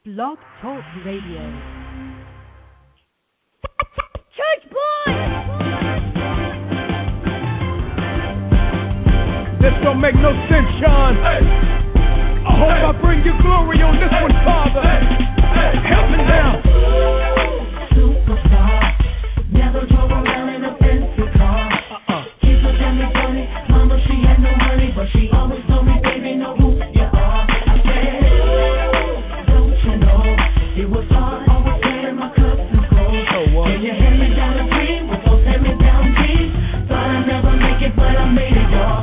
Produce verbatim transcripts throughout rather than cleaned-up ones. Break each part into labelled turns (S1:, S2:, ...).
S1: Blog Talk Radio.
S2: Church boy!
S3: This don't make no sense, Sean. Hey. I hope hey. I bring you glory on this one, Father. Hey. Hey. Help me now.
S4: Superstar, never drove around in a fancy car. Uh-uh. Kids would tell me funny, mama she had no money, but she always told me, baby, know who you are. I said, don't you know, it was hard, always wearing my cups and clothes.
S3: Oh, what?
S4: When you hand me down a dream with those hand me down jeans, thought I'd never make it, but I made it, y'all.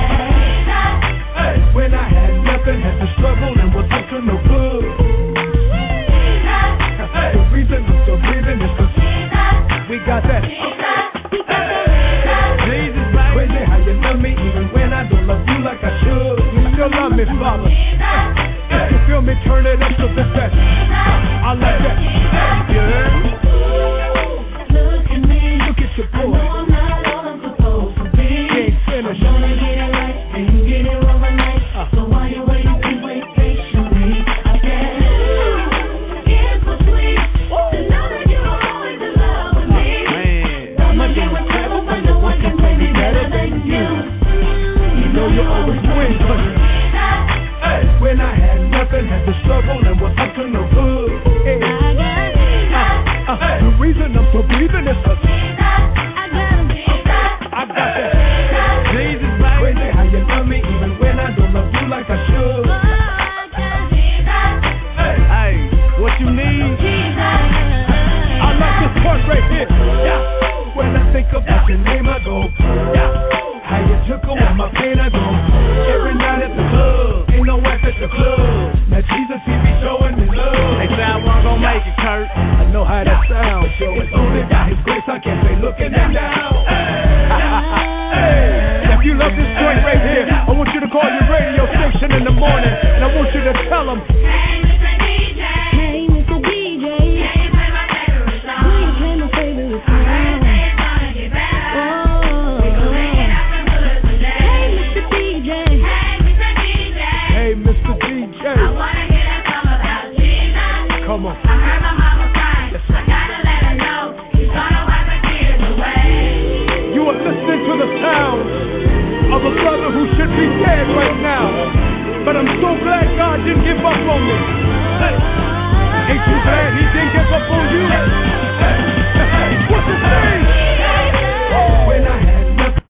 S3: When I had nothing, had to struggle and was up to no good. Hey, the reason I'm still breathing is 'cause we got that. Jesus, crazy how you love me even when I don't love you like I should. You still love me, Father. If you feel me, turn it up to the best. I like that. Yeah.
S4: Look at me.
S3: Look at your boy.
S4: I know I'm not all I'm supposed to be.
S3: He ain't finished.
S4: I'm gonna get it right and you get it overnight. Uh. So while you're waiting, please wait patiently. I said, it's so sweet to know that you're always in love with me.
S3: Man,
S4: I'm again with trouble when no one can play me better than you.
S3: You know you always win, country. Hey, when I had nothing, had to struggle and was up to no good. Hey. Uh, uh, the reason I'm so breathing is 'cause I got that. Jesus, crazy how you love me even when I don't love you like I should. Hey, hey, what you need? I like this part right here. Yeah. When I think about your name, I go. Yeah. How you took away my pain, I go. Every night at the club, ain't no wife at the club. Now Jesus, he be showing me love.
S5: They say I wasn't gonna make it, Kurt.
S3: I know how that sounds, yo. It's only by His grace I can't say looking at now. Hey, if you love this joint right here, I want you to call your radio station in the morning, and I want you to tell them.
S4: Hey, Mister D J.
S2: Hey, Mister D J.
S4: Can you play my favorite song?
S2: Will you play my favorite song?
S4: I say it's gonna get better.
S2: Oh.
S4: We gon' make it happen good today.
S2: Hey, Mister D J.
S4: Hey, Mister D J.
S3: Hey, Mister D J.
S4: I wanna hear a song about Jesus.
S3: Come on.
S4: I heard my mama crying. I gotta let her know He's gonna wipe her tears away.
S3: You are listening to the sound of a brother who should be dead right now. But I'm so glad God didn't give up on me. Hey. Ain't you glad He didn't give up on you? Hey. Hey. What's His name? When I had nothing.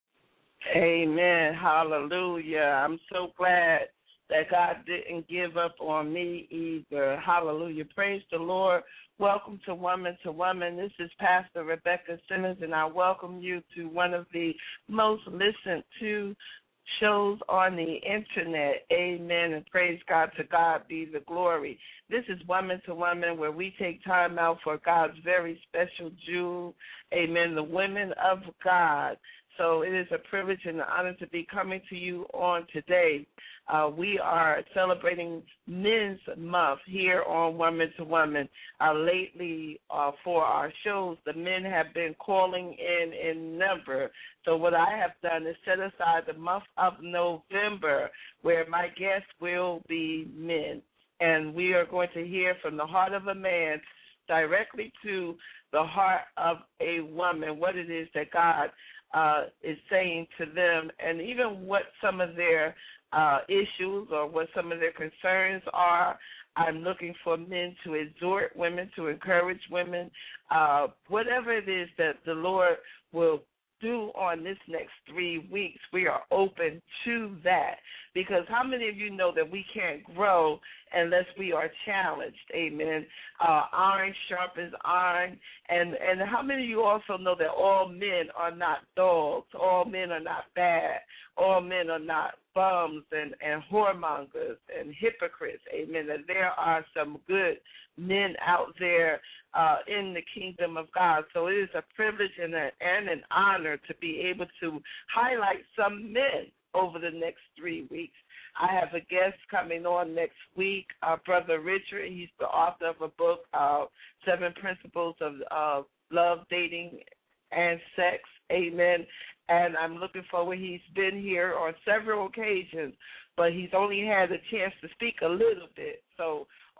S5: Amen. Hallelujah. I'm so glad that God didn't give up on me either. Hallelujah. Praise the Lord. Welcome to Woman to Woman. This is Pastor Rebecca Simmons, and I welcome you to one of the most listened to shows on the internet. Amen. And praise God. To God be the glory. This is Woman to Woman, where we take time out for God's very special jewel. Amen. The women of God. So it is a privilege and an honor to be coming to you on today. Uh, we are celebrating Men's Month here on Woman to Woman. Uh, lately, uh, for our shows, the men have been calling in in number. So what I have done is set aside the month of November, where my guests will be men. And we are going to hear from the heart of a man directly to the heart of a woman, what it is that God uh, is saying to them, and even what some of their uh, issues or what some of their concerns are. I'm looking for men to exhort women, to encourage women, uh, whatever it is that the Lord will do on this next three weeks, we are open to that. Because how many of you know that we can't grow unless we are challenged? Amen. Uh, iron sharpens iron. And, and how many of you also know that all men are not dogs? All men are not bad. All men are not bums and, and whoremongers and hypocrites. Amen. That there are some good men out there uh, in the kingdom of God. So it is a privilege and, a, and an honor to be able to highlight some men over the next three weeks. I have a guest coming on next week, uh, Brother Richard. He's the author of a book, uh, Seven Principles of uh, Love, Dating, and Sex. Amen. And I'm looking forward. He's been here on several occasions, but he's only had a chance to speak a little bit. So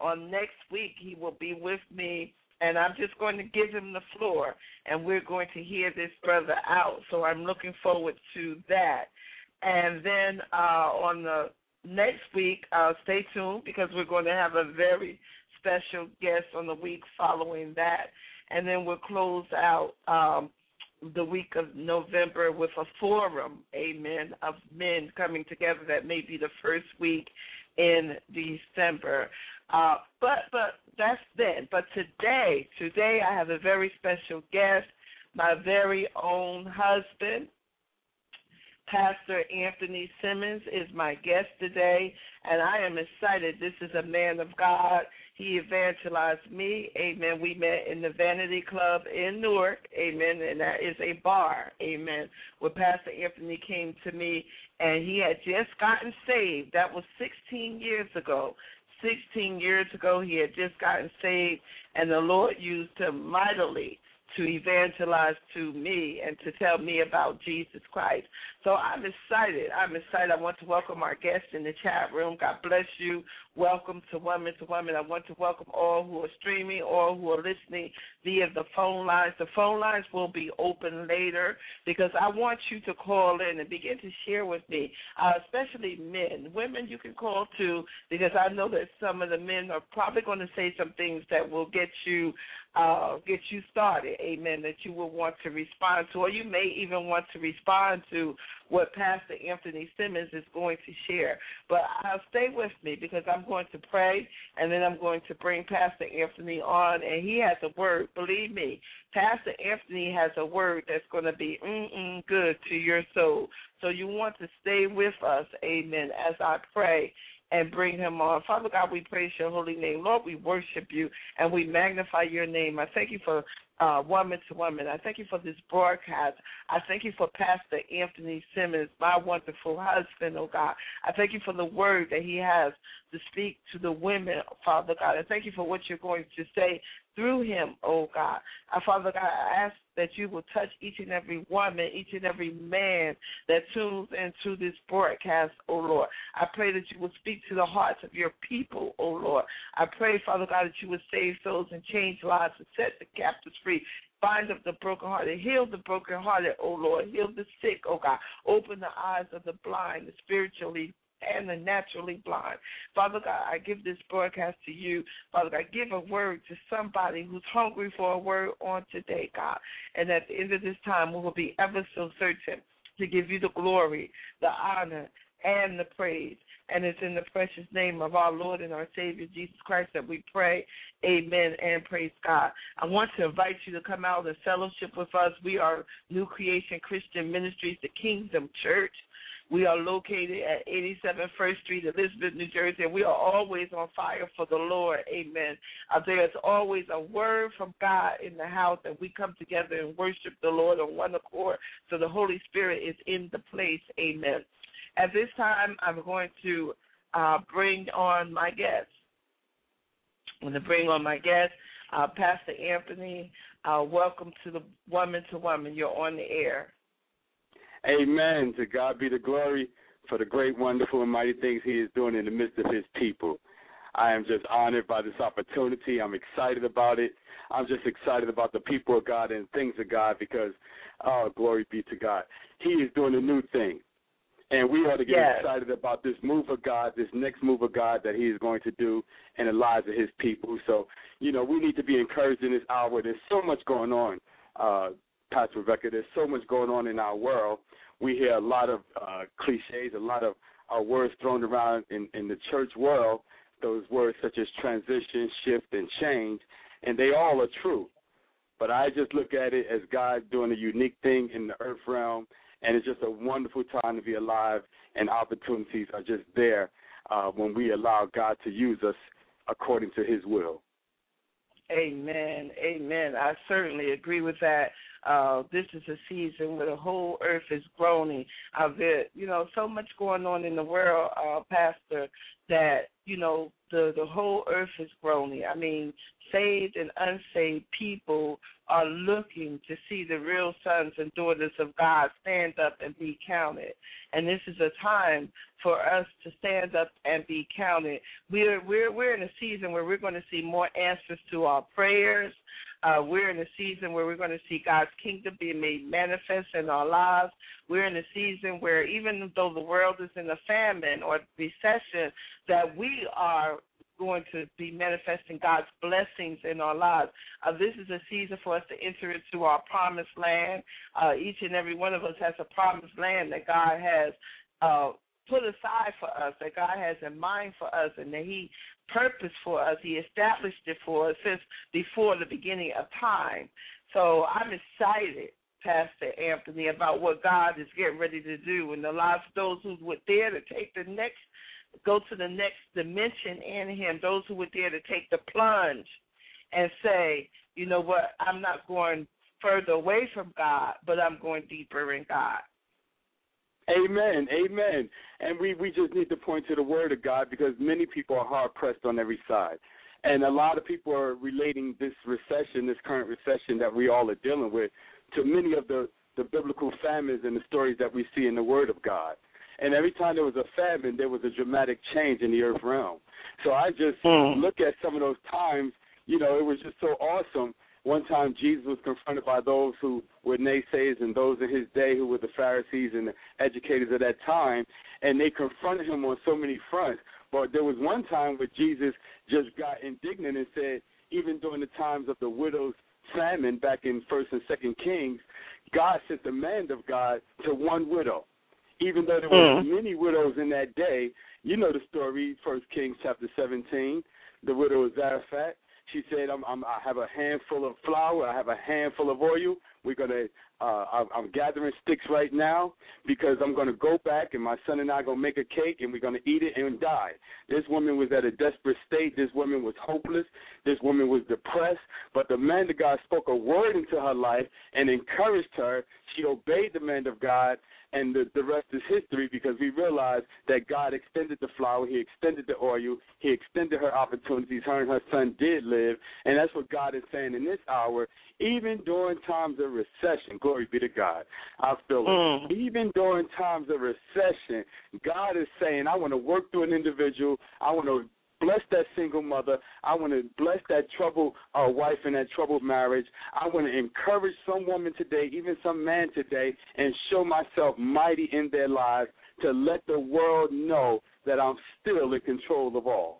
S5: on next week, he will be with me, and I'm just going to give him the floor, and we're going to hear this brother out. So I'm looking forward to that. And then uh, on the next week, uh, stay tuned because we're going to have a very special guest on the week following that. And then we'll close out um, the week of November with a forum, amen, of men coming together. That may be the first week in December. Uh, but but that's then. But today, today I have a very special guest, my very own husband. Pastor Anthony Simmons is my guest today, and I am excited. This is a man of God. He evangelized me, amen. We met in the Vanity Club in Newark, amen, and that is a bar, amen, where Pastor Anthony came to me, and he had just gotten saved. That was sixteen years ago. sixteen years ago, he had just gotten saved, and the Lord used him mightily to evangelize to me and to tell me about Jesus Christ. So I'm excited. I'm excited. I want to welcome our guests in the chat room. God bless you. Welcome to Woman to Woman. I want to welcome all who are streaming, all who are listening via the phone lines. The phone lines will be open later because I want you to call in and begin to share with me, uh, especially men. Women, you can call too because I know that some of the men are probably going to say some things that will get you Uh, get you started, amen, that you will want to respond to, or you may even want to respond to what Pastor Anthony Simmons is going to share. But uh, stay with me because I'm going to pray, and then I'm going to bring Pastor Anthony on, and he has a word. Believe me, Pastor Anthony has a word that's going to be mm-mm good to your soul. So you want to stay with us, amen, as I pray and bring him on. Father God, we praise your holy name. Lord, we worship you and we magnify your name. I thank you for uh, Woman to Woman. I thank you for this broadcast. I thank you for Pastor Anthony Simmons, my wonderful husband, oh God. I thank you for the word that he has to speak to the women, Father God. I thank you for what you're going to say through him, oh God. Uh, Father God, I ask that you will touch each and every woman, each and every man that tunes into this broadcast, oh Lord. I pray that you will speak to the hearts of your people, oh Lord. I pray, Father God, that you would save souls and change lives and set the captives free. Bind up the brokenhearted, heal the brokenhearted, oh Lord. Heal the sick, oh God. Open the eyes of the blind, the spiritually and the naturally blind. Father God, I give this broadcast to you. Father God, give a word to somebody who's hungry for a word on today, God. And at the end of this time, we will be ever so certain to give you the glory, the honor, and the praise. And it's in the precious name of our Lord and our Savior, Jesus Christ, that we pray. Amen and praise God. I want to invite you to come out and fellowship with us. We are New Creation Christian Ministries, the Kingdom Church. We are located at eighty-seven First Street, Elizabeth, New Jersey, and we are always on fire for the Lord. Amen. Uh, there's always a word from God in the house, and we come together and worship the Lord on one accord, so the Holy Spirit is in the place. Amen. At this time, I'm going to uh, bring on my guest. I'm going to bring on my guest, uh, Pastor Anthony. Uh, welcome to the Woman to Woman. You're on the air.
S1: Amen. To God be the glory for the great, wonderful, and mighty things he is doing in the midst of his people. I am just honored by this opportunity. I'm excited about it. I'm just excited about the people of God and things of God because, oh, glory be to God. He is doing a new thing. And we ought to get yes. excited about this move of God, this next move of God that he is going to do in the lives of his people. So, you know, we need to be encouraged in this hour. There's so much going on, uh, Pastor Rebecca. There's so much going on in our world. We hear a lot of uh, cliches, a lot of uh, words thrown around in, in the church world, those words such as transition, shift, and change, and they all are true. But I just look at it as God doing a unique thing in the earth realm, and it's just a wonderful time to be alive, and opportunities are just there uh, when we allow God to use us according to his will.
S5: Amen. Amen. I certainly agree with that. Uh, this is a season where the whole earth is groaning. Uh, there, you know, so much going on in the world, uh, Pastor, that, you know, the, the whole earth is groaning. I mean, saved and unsaved people are looking to see the real sons and daughters of God stand up and be counted. And this is a time for us to stand up and be counted. We're we're we're in a season where we're going to see more answers to our prayers. Uh, we're in a season where we're going to see God's kingdom being made manifest in our lives. We're in a season where even though the world is in a famine or recession, that we are going to be manifesting God's blessings in our lives. Uh, this is a season for us to enter into our promised land. Uh, each and every one of us has a promised land that God has uh, put aside for us, that God has in mind for us, and that he purposed for us. He established it for us since before the beginning of time. So I'm excited, Pastor Anthony, about what God is getting ready to do in the lives of those who would dare to take the next go to the next dimension in him, those who would dare to take the plunge and say, you know what, I'm not going further away from God, but I'm going deeper in God.
S1: Amen, amen. And we, we just need to point to the word of God because many people are hard-pressed on every side. And a lot of people are relating this recession, this current recession that we all are dealing with, to many of the, the biblical famines and the stories that we see in the word of God. And every time there was a famine, there was a dramatic change in the earth realm. So I just mm. look at some of those times, you know, it was just so awesome. One time Jesus was confronted by those who were naysayers and those in his day who were the Pharisees and the educators of that time, and they confronted him on so many fronts. But there was one time where Jesus just got indignant and said, even during the times of the widow's famine back in First and Second Kings, God sent the man of God to one widow. Even though there were mm. many widows in that day, you know the story, First Kings chapter seventeen, the widow of Zarephath. She said, I'm, I'm, I have a handful of flour, I have a handful of oil. We're going to, uh, I'm, I'm gathering sticks right now because I'm going to go back and my son and I are going to make a cake and we're going to eat it and die. This woman was at a desperate state. This woman was hopeless. This woman was depressed. But the man of God spoke a word into her life and encouraged her. She obeyed the man of God. And the, the rest is history because we realized that God extended the flour, he extended the oil, he extended her opportunities, her and her son did live, and that's what God is saying in this hour. Even during times of recession, glory be to God, I feel it. Mm. Even during times of recession, God is saying, I want to work through an individual, I want to bless that single mother. I want to bless that troubled uh, wife and that troubled marriage. I want to encourage some woman today, even some man today, and show myself mighty in their lives to let the world know that I'm still in control of all.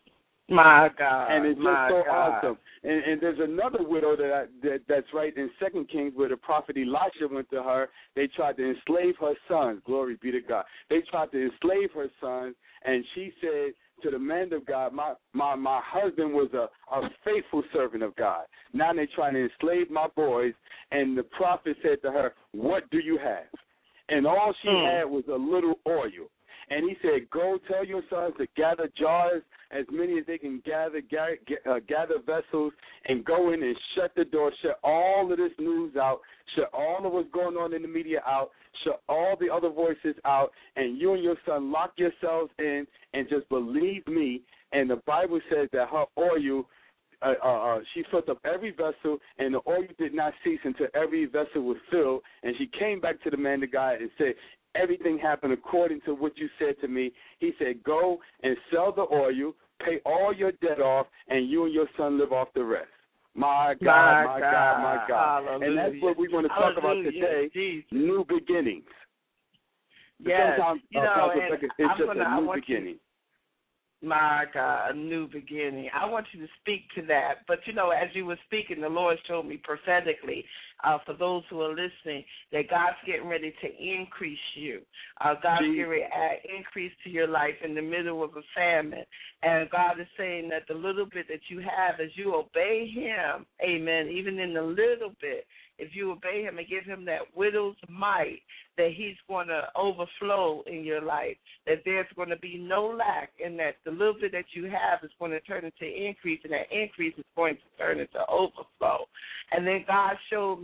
S5: My God,
S1: and it's just
S5: my
S1: so
S5: God.
S1: awesome. And, and there's another widow that, I, that that's right in Second Kings where the prophet Elisha went to her. They tried to enslave her sons. Glory be to God. They tried to enslave her sons, and she said to the man of God, my my, my husband was a, a faithful servant of God. Now they're trying to enslave my boys, and the prophet said to her, what do you have? And all she mm. had was a little oil. And he said, go tell your sons to gather jars, as many as they can gather, gather, uh, gather vessels, and go in and shut the door, shut all of this news out, shut all of what's going on in the media out, shut all the other voices out, and you and your son lock yourselves in and just believe me. And the Bible says that her oil, uh, uh, she filled up every vessel, and the oil did not cease until every vessel was filled. And she came back to the man of God and said, everything happened according to what you said to me. He said, go and sell the oil, pay all your debt off, and you and your son live off the rest. My God, my, my God, God, my God. Hallelujah. And that's what we want to talk Hallelujah. about today, Jesus. New beginnings.
S5: Yes.
S1: Sometimes,
S5: you
S1: uh,
S5: know,
S1: it's just
S5: gonna,
S1: a new beginning.
S5: You, my God, a new beginning. I want you to speak to that. But, you know, as you were speaking, the Lord showed me prophetically, uh, for those who are listening, that God's getting ready to increase you. Uh, God's Jesus. getting ready to add increase to your life in the middle of a famine. And God is saying that the little bit that you have, as you obey him, amen, even in the little bit, if you obey him and give him that widow's might, that he's going to overflow in your life, that there's going to be no lack, and that the little bit that you have is going to turn into increase, and that increase is going to turn into overflow. And then God showed me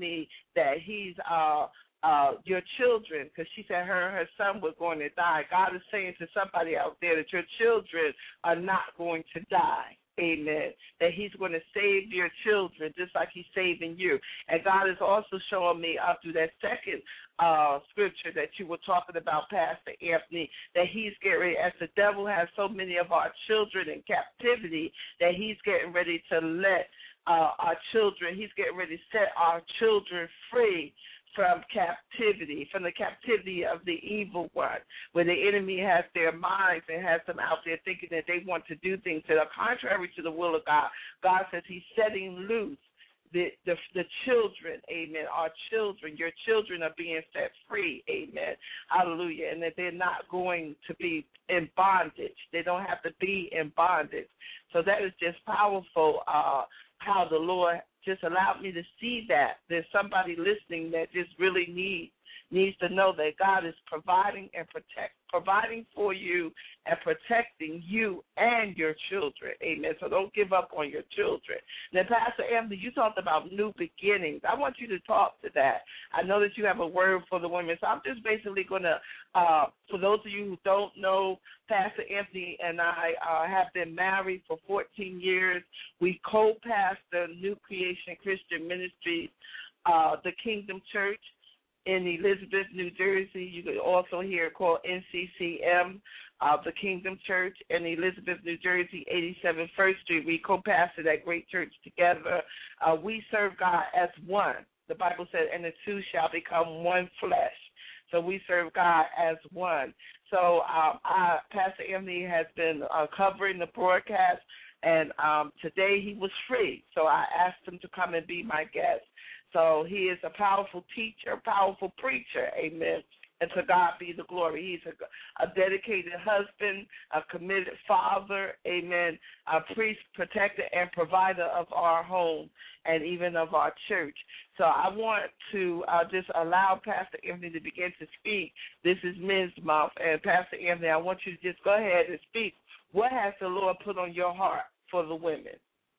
S5: me that he's uh, uh, your children, because she said her and her son were going to die. God is saying to somebody out there that your children are not going to die. Amen. That he's going to save your children just like he's saving you. And God is also showing me up through that second uh, scripture that you were talking about, Pastor Anthony, that he's getting ready, as the devil has so many of our children in captivity, that he's getting ready to let uh, our children, he's getting ready to set our children free from captivity, from the captivity of the evil one, where the enemy has their minds and has them out there thinking that they want to do things that are contrary to the will of God. God says he's setting loose the, the, the children, amen, our children. Your children are being set free, amen, hallelujah, and that they're not going to be in bondage. They don't have to be in bondage. So that is just powerful, uh, how the Lord just allowed me to see that. There's somebody listening that just really needs needs to know that God is providing and protect providing for you and protecting you and your children. Amen. So don't give up on your children. Now, Pastor Anthony, you talked about new beginnings. I want you to talk to that. I know that you have a word for the women, so I'm just basically going to, uh, for those of you who don't know, Pastor Anthony and I uh, have been married for fourteen years. We co-pastor New Creation Christian Ministries, uh, the Kingdom Church in Elizabeth, New Jersey. You could also hear it called N C C M, uh, the Kingdom Church in Elizabeth, New Jersey, eighty-seven First Street. We co-pastor that great church together. Uh, we serve God as one. The Bible said, and the two shall become one flesh. So we serve God as one. So um, I, Pastor Anthony has been uh, covering the broadcast, and um, today he was free. So I asked him to come and be my guest. So he is a powerful teacher, powerful preacher, amen, and to God be the glory. He's a, a dedicated husband, a committed father, amen, a priest, protector, and provider of our home and even of our church. So I want to uh, just allow Pastor Anthony to begin to speak. This is Men's Month, and Pastor Anthony, I want you to just go ahead and speak. What has the Lord put on your heart for the women?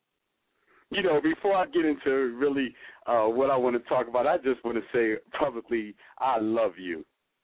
S1: You know, before I get into really uh, what I want to talk about, I just want to say publicly, I love you.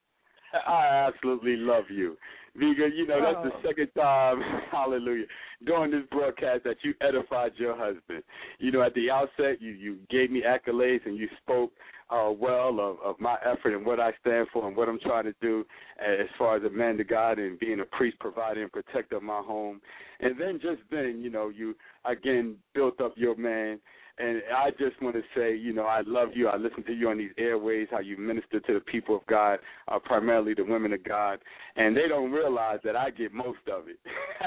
S1: I absolutely love you. Because, you know, that's the second time, hallelujah, during this broadcast that you edified your husband. You know, at the outset, you, you gave me accolades and you spoke uh, well of, of my effort and what I stand for and what I'm trying to do as far as a man to God and being a priest, provider, and protector of my home. And then just then, you know, you, again, built up your man. And I just want to say, you know, I love you. I listen to you on these airways, how you minister to the people of God, uh, primarily the women of God. And they don't realize that I get most of it.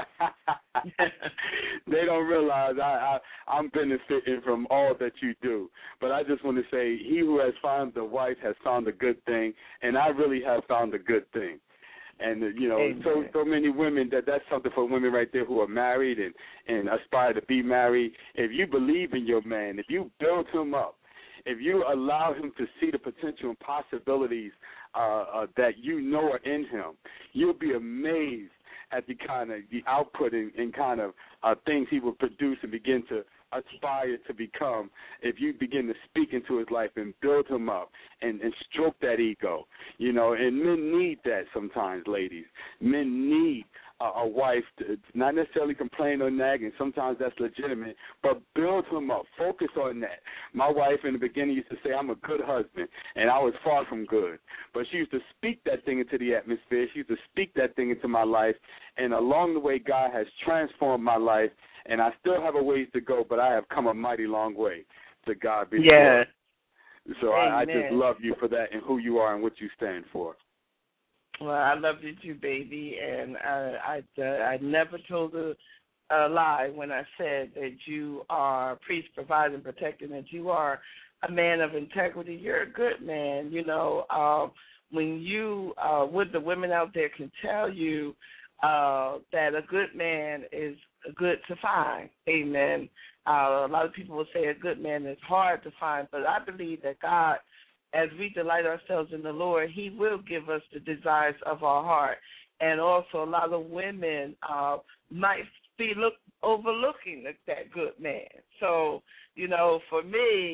S1: They don't realize I, I, I'm benefiting from all that you do. But I just want to say, he who has found the wife has found a good thing, and I really have found a good thing. And, uh, you know, Amen. so so many women, that that's something for women right there who are married and, and aspire to be married. If you believe in your man, if you build him up, if you allow him to see the potential and possibilities uh, uh, that you know are in him, you'll be amazed at the kind of the output and, and kind of uh, things he will produce and begin to aspire to become if you begin to speak into his life and build him up and, and stroke that ego. You know, and men need that sometimes, ladies. Men need a, a wife to not necessarily complain or nag, and sometimes that's legitimate, but build him up. Focus on that. My wife in the beginning used to say, I'm a good husband, and I was far from good. But she used to speak that thing into the atmosphere. She used to speak that thing into my life, and along the way, God has transformed my life. And I still have a ways to go, but I have come a mighty long way. To God be the glory. So I, I just love you for that and who you are and what you stand for.
S5: Well, I love you too, baby, and I I, uh, I never told a, a lie when I said that you are a priest, providing, protecting, that you are a man of integrity. You're a good man. You know, uh, when you, uh, what the women out there can tell you, uh, that a good man is good to find. Amen. Uh, a lot of people will say a good man is hard to find, but I believe that God, as we delight ourselves in the Lord, he will give us the desires of our heart. And also a lot of women uh, might be look, overlooking that good man. So, you know, for me,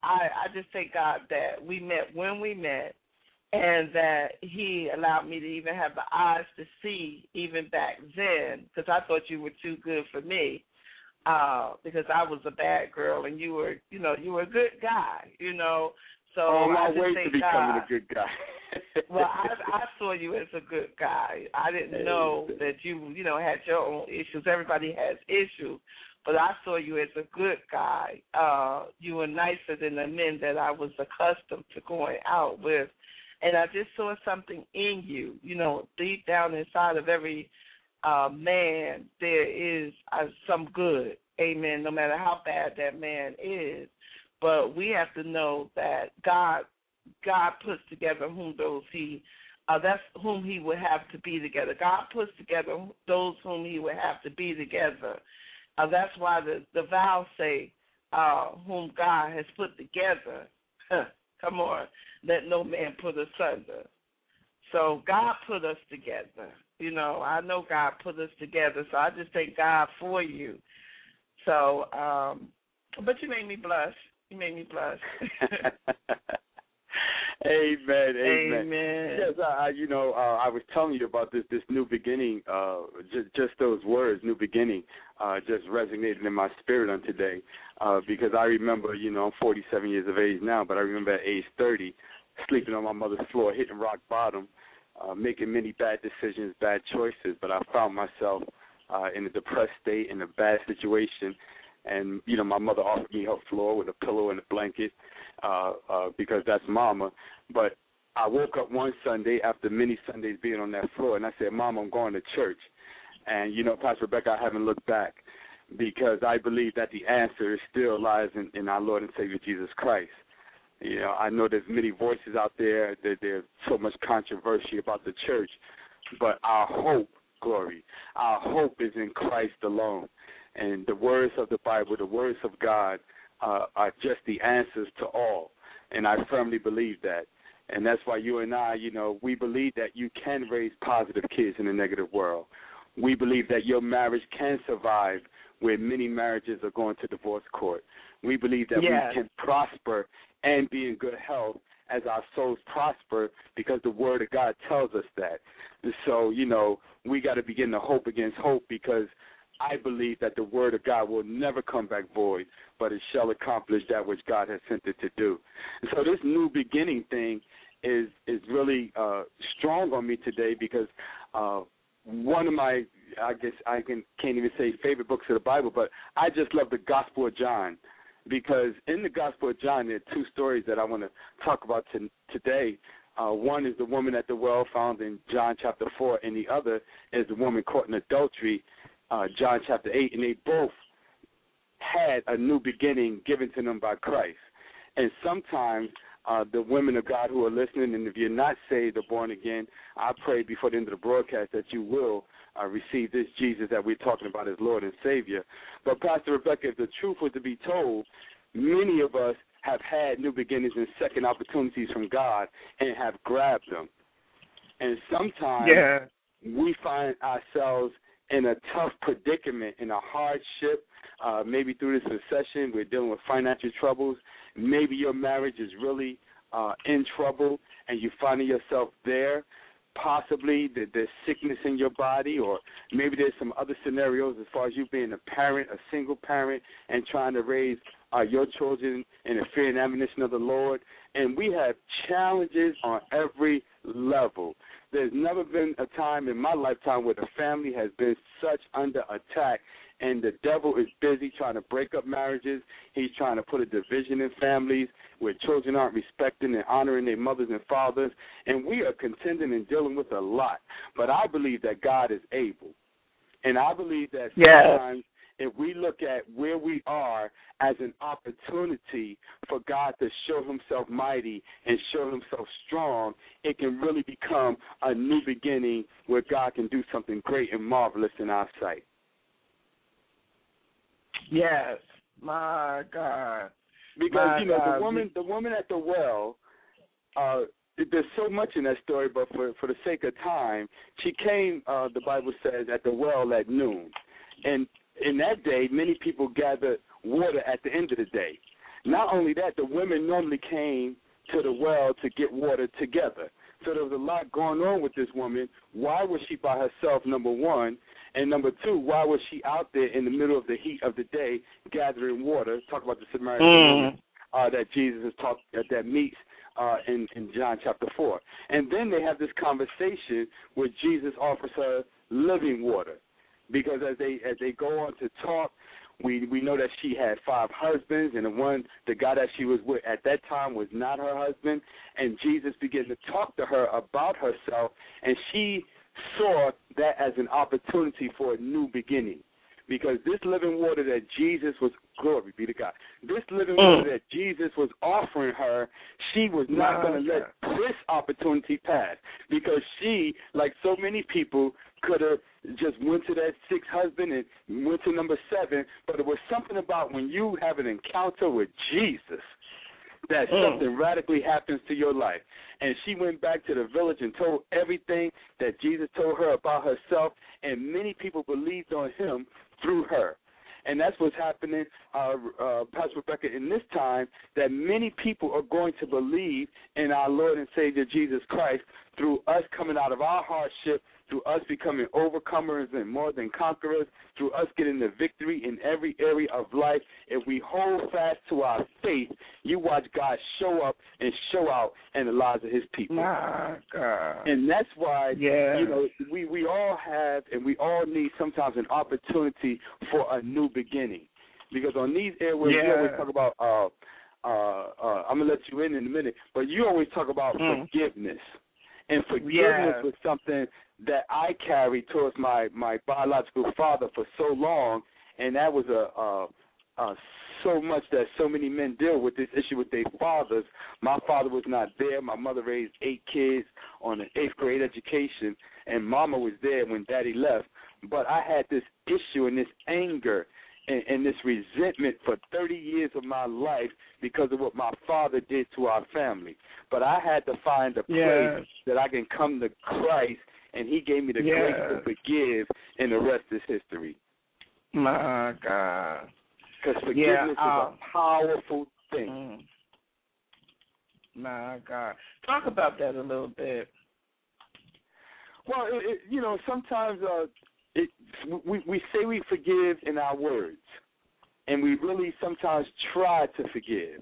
S5: I, I just thank God that we met when we met, and that he allowed me to even have the eyes to see even back then, because I thought you were too good for me, uh, because I was a bad girl and you were, you know, you were a good guy, you know. So
S1: on my
S5: I just
S1: way
S5: thank
S1: to becoming
S5: God.
S1: a good guy.
S5: Well, I, I saw you as a good guy. I didn't know that you, you know, had your own issues. Everybody has issues, but I saw you as a good guy. Uh, you were nicer than the men that I was accustomed to going out with. And I just saw something in you, you know, deep down inside of every uh, man, there is uh, some good, amen, no matter how bad that man is. But we have to know that God God puts together whom those he, uh, that's whom he would have to be together. God puts together those whom he would have to be together. Uh, that's why the, the vows say, uh, whom God has put together. Come on, let no man put asunder. So God put us together. You know, I know God put us together, so I just thank God for you. So, um, but you made me blush. You made me blush.
S1: Amen, amen.
S5: Amen.
S1: Yes, I, you know, uh, I was telling you about this this new beginning. Uh, just, just those words, new beginning, uh, just resonated in my spirit on today. Uh, because I remember, you know, I'm forty-seven years of age now, but I remember at age thirty, sleeping on my mother's floor, hitting rock bottom, uh, making many bad decisions, bad choices. But I found myself uh, in a depressed state, in a bad situation. And, you know, my mother offered me her floor with a pillow and a blanket uh, uh, because that's mama. But I woke up one Sunday after many Sundays being on that floor, and I said, Mom, I'm going to church. And, you know, Pastor Rebecca, I haven't looked back because I believe that the answer still lies in, in our Lord and Savior Jesus Christ. You know, I know there's many voices out there, that there's so much controversy about the church, but our hope, glory, our hope is in Christ alone. And the words of the Bible, the words of God, uh, are just the answers to all. And I firmly believe that. And that's why you and I, you know, we believe that you can raise positive kids in a negative world. We believe that your marriage can survive where many marriages are going to divorce court. We believe that
S5: yes.
S1: we can prosper and be in good health as our souls prosper because the Word of God tells us that. So, you know, we got to begin to hope against hope because I believe that the Word of God will never come back void, but it shall accomplish that which God has sent it to do. And so this new beginning thing is is really uh, strong on me today because uh, one of my, I guess I can, can't even say favorite books of the Bible, but I just love the Gospel of John because in the Gospel of John there are two stories that I want to talk about to, today. Uh, one is the woman at the well found in John chapter four, and the other is the woman caught in adultery, Uh, John chapter eight, and they both had a new beginning given to them by Christ. And sometimes uh, the women of God who are listening, and if you're not saved or born again, I pray before the end of the broadcast that you will uh, receive this Jesus that we're talking about as Lord and Savior. But Pastor Rebecca, if the truth was to be told, many of us have had new beginnings and second opportunities from God and have grabbed them. And sometimes
S5: yeah.
S1: we find ourselves in a tough predicament, in a hardship, uh, maybe through this recession, we're dealing with financial troubles. Maybe your marriage is really uh, in trouble and you're finding yourself there. Possibly there's sickness in your body, or maybe there's some other scenarios as far as you being a parent, a single parent, and trying to raise uh, your children in the fear and admonition of the Lord. And we have challenges on every level. There's never been a time in my lifetime where the family has been such under attack, and the devil is busy trying to break up marriages. He's trying to put a division in families where children aren't respecting and honoring their mothers and fathers, and we are contending and dealing with a lot. But I believe that God is able, and I believe that sometimes yes. if we look at where we are as an opportunity for God to show himself mighty and show himself strong, it can really become a new beginning where God can do something great and marvelous in our sight.
S5: Yes, my God.
S1: Because,
S5: my
S1: you know,
S5: God.
S1: the woman the woman at the well, uh, there's so much in that story, but for, for the sake of time, she came, uh, the Bible says, at the well at noon. And in that day, many people gathered water at the end of the day. Not only that, the women normally came to the well to get water together. So there was a lot going on with this woman. Why was she by herself, number one? And number two, why was she out there in the middle of the heat of the day gathering water? Talk about the Samaritan
S5: Mm.
S1: woman uh, that Jesus has talked uh, that meets uh, in, in John chapter four. And then they have this conversation where Jesus offers her living water, because as they as they go on to talk, we we know that she had five husbands, and the one the guy that she was with at that time was not her husband. And Jesus began to talk to her about herself, and she saw that as an opportunity for a new beginning, because this living water that Jesus was, glory be to God, this living
S5: Mm.
S1: water that Jesus was offering her, she was not
S5: My
S1: going to let
S5: God.
S1: this opportunity pass, because she, like so many people, could have just went to that sixth husband and went to number seven, but it was something about when you have an encounter with Jesus that
S5: Mm.
S1: something radically happens to your life. And she went back to the village and told everything that Jesus told her about herself, and many people believed on him through her. And that's what's happening, uh, uh, Pastor Rebecca, in this time, that many people are going to believe in our Lord and Savior Jesus Christ through us coming out of our hardship, through us becoming overcomers and more than conquerors, through us getting the victory in every area of life. If we hold fast to our faith, you watch God show up and show out in the lives of his people.
S5: My God.
S1: And that's why,
S5: Yeah.
S1: you know, we, we all have and we all need sometimes an opportunity for a new beginning. Because on these airways,
S5: Yeah.
S1: we always talk about, uh, uh, uh, I'm going to let you in in a minute, but you always talk about
S5: Mm.
S1: forgiveness. And forgiveness
S5: Yeah.
S1: was something that I carried towards my, my biological father for so long, and that was a, a, a so much that so many men deal with this issue with their fathers. My father was not there. My mother raised eight kids on an eighth grade education, and Mama was there when Daddy left. But I had this issue and this anger and, and this resentment for thirty years of my life because of what my father did to our family. But I had to find a place
S5: Yes.
S1: that I can come to Christ, and he gave me the
S5: Yes.
S1: grace to forgive, and the rest is history.
S5: My God.
S1: Because forgiveness
S5: Yeah,
S1: is
S5: uh,
S1: a powerful thing.
S5: Mm. My God. Talk about that a little bit.
S1: Well, it, it, you know, sometimes uh, it, we, we say we forgive in our words, and we really sometimes try to forgive.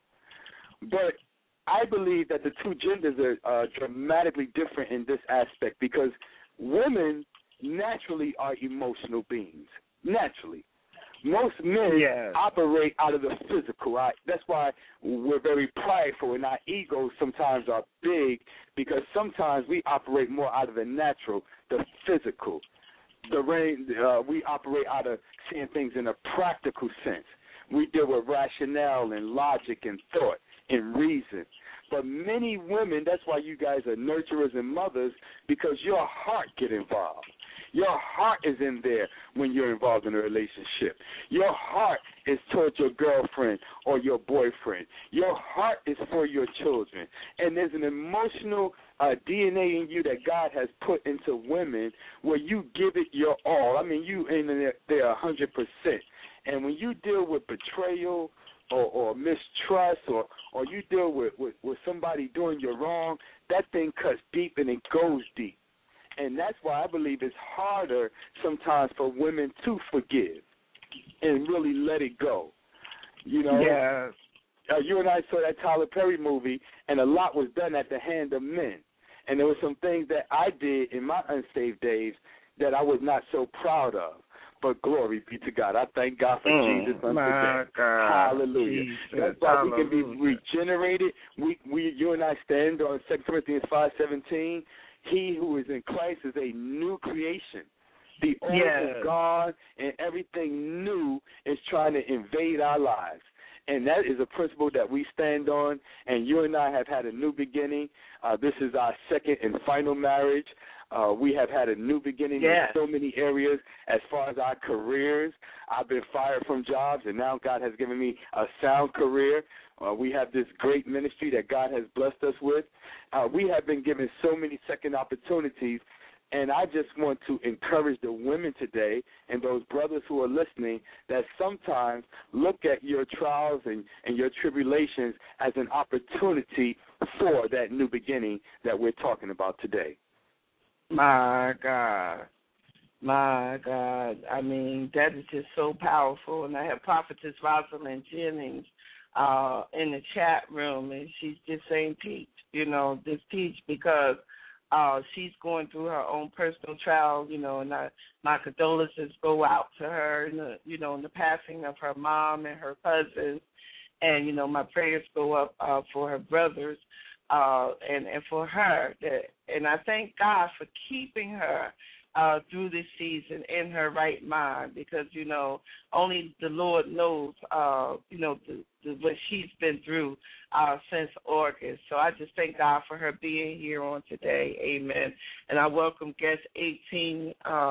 S1: But I believe that the two genders are uh, dramatically different in this aspect, because women naturally are emotional beings, naturally. Most men
S5: Yes.
S1: operate out of the physical. I, that's why we're very prideful, and our egos sometimes are big, because sometimes we operate more out of the natural, the physical. The rain, uh, we operate out of seeing things in a practical sense. We deal with rationale and logic and thought and reason. But many women, that's why you guys are nurturers and mothers, because your heart get involved. Your heart is in there when you're involved in a relationship. Your heart is towards your girlfriend or your boyfriend. Your heart is for your children. And there's an emotional uh, D N A in you that God has put into women where you give it your all. I mean, you in there, there one hundred percent. And when you deal with betrayal or, or mistrust, or, or you deal with, with, with somebody doing you wrong, that thing cuts deep and it goes deep. And that's why I believe it's harder sometimes for women to forgive and really let it go. You know,
S5: Yes.
S1: uh, you and I saw that Tyler Perry movie, and a lot was done at the hand of men. And there were some things that I did in my unsaved days that I was not so proud of. But glory be to God. I thank God for
S5: Mm,
S1: Jesus on
S5: my
S1: today.
S5: God.
S1: Hallelujah.
S5: Jesus.
S1: That's why we can be
S5: Hallelujah.
S1: regenerated. We, we, you and I stand on Second Corinthians five seventeen. He who is in Christ is a new creation. The old
S5: Yes.
S1: is gone, and everything new is trying to invade our lives. And that is a principle that we stand on, and you and I have had a new beginning. Uh, this is our second and final marriage. Uh, we have had a new beginning
S5: Yes.
S1: in so many areas as far as our careers. I've been fired from jobs, and now God has given me a sound career. Uh, we have this great ministry that God has blessed us with. Uh, we have been given so many second opportunities And I just want to encourage the women today and those brothers who are listening that sometimes look at your trials and, and your tribulations as an opportunity for that new beginning that we're talking about today.
S5: My God. My God. I mean, that is just so powerful. And I have Prophetess Rosalind Jennings uh, in the chat room, and she's just saying teach, you know, just teach because uh, she's going through her own personal trial, you know, and I, my condolences go out to her, in the, you know, in the passing of her mom and her cousins. And, you know, my prayers go up uh, for her brothers uh, and, and for her. That, and I thank God for keeping her Uh, through this season in her right mind, because, you know, only the Lord knows, uh, you know, the, the, what she's been through uh, since August. So I just thank God for her being here on today. Amen. And I welcome guest eighteen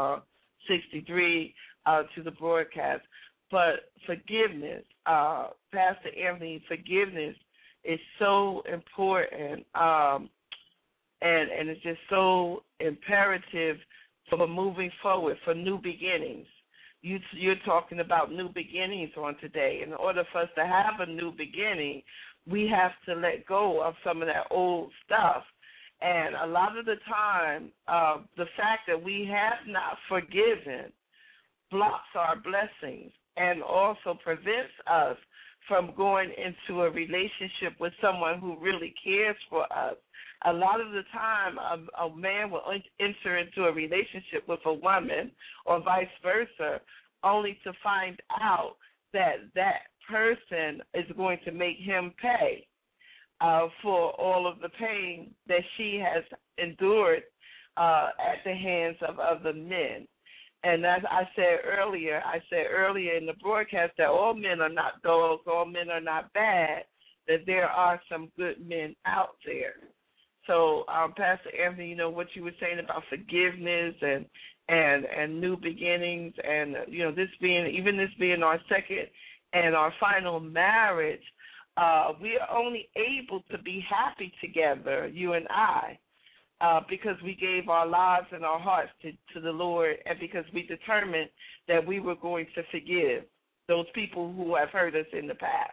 S5: sixty-three uh, to the broadcast. But forgiveness, uh, Pastor Anthony, forgiveness is so important, um, and, and it's just so imperative for moving forward, for new beginnings. You, you're talking about new beginnings on today. In order for us to have a new beginning, we have to let go of some of that old stuff. And a lot of the time, uh, the fact that we have not forgiven blocks our blessings and also prevents us from going into a relationship with someone who really cares for us. A lot of the time, a, a man will enter into a relationship with a woman or vice versa, only to find out that that person is going to make him pay uh, for all of the pain that she has endured uh, at the hands of other men. And as I said earlier, I said earlier in the broadcast that all men are not dogs, all men are not bad, that there are some good men out there. So, um, Pastor Anthony, you know, what you were saying about forgiveness and and and new beginnings, and, you know, this being, even this being our second and our final marriage, uh, we are only able to be happy together, you and I, uh, because we gave our lives and our hearts to, to the Lord, and because we determined that we were going to forgive those people who have hurt us in the past.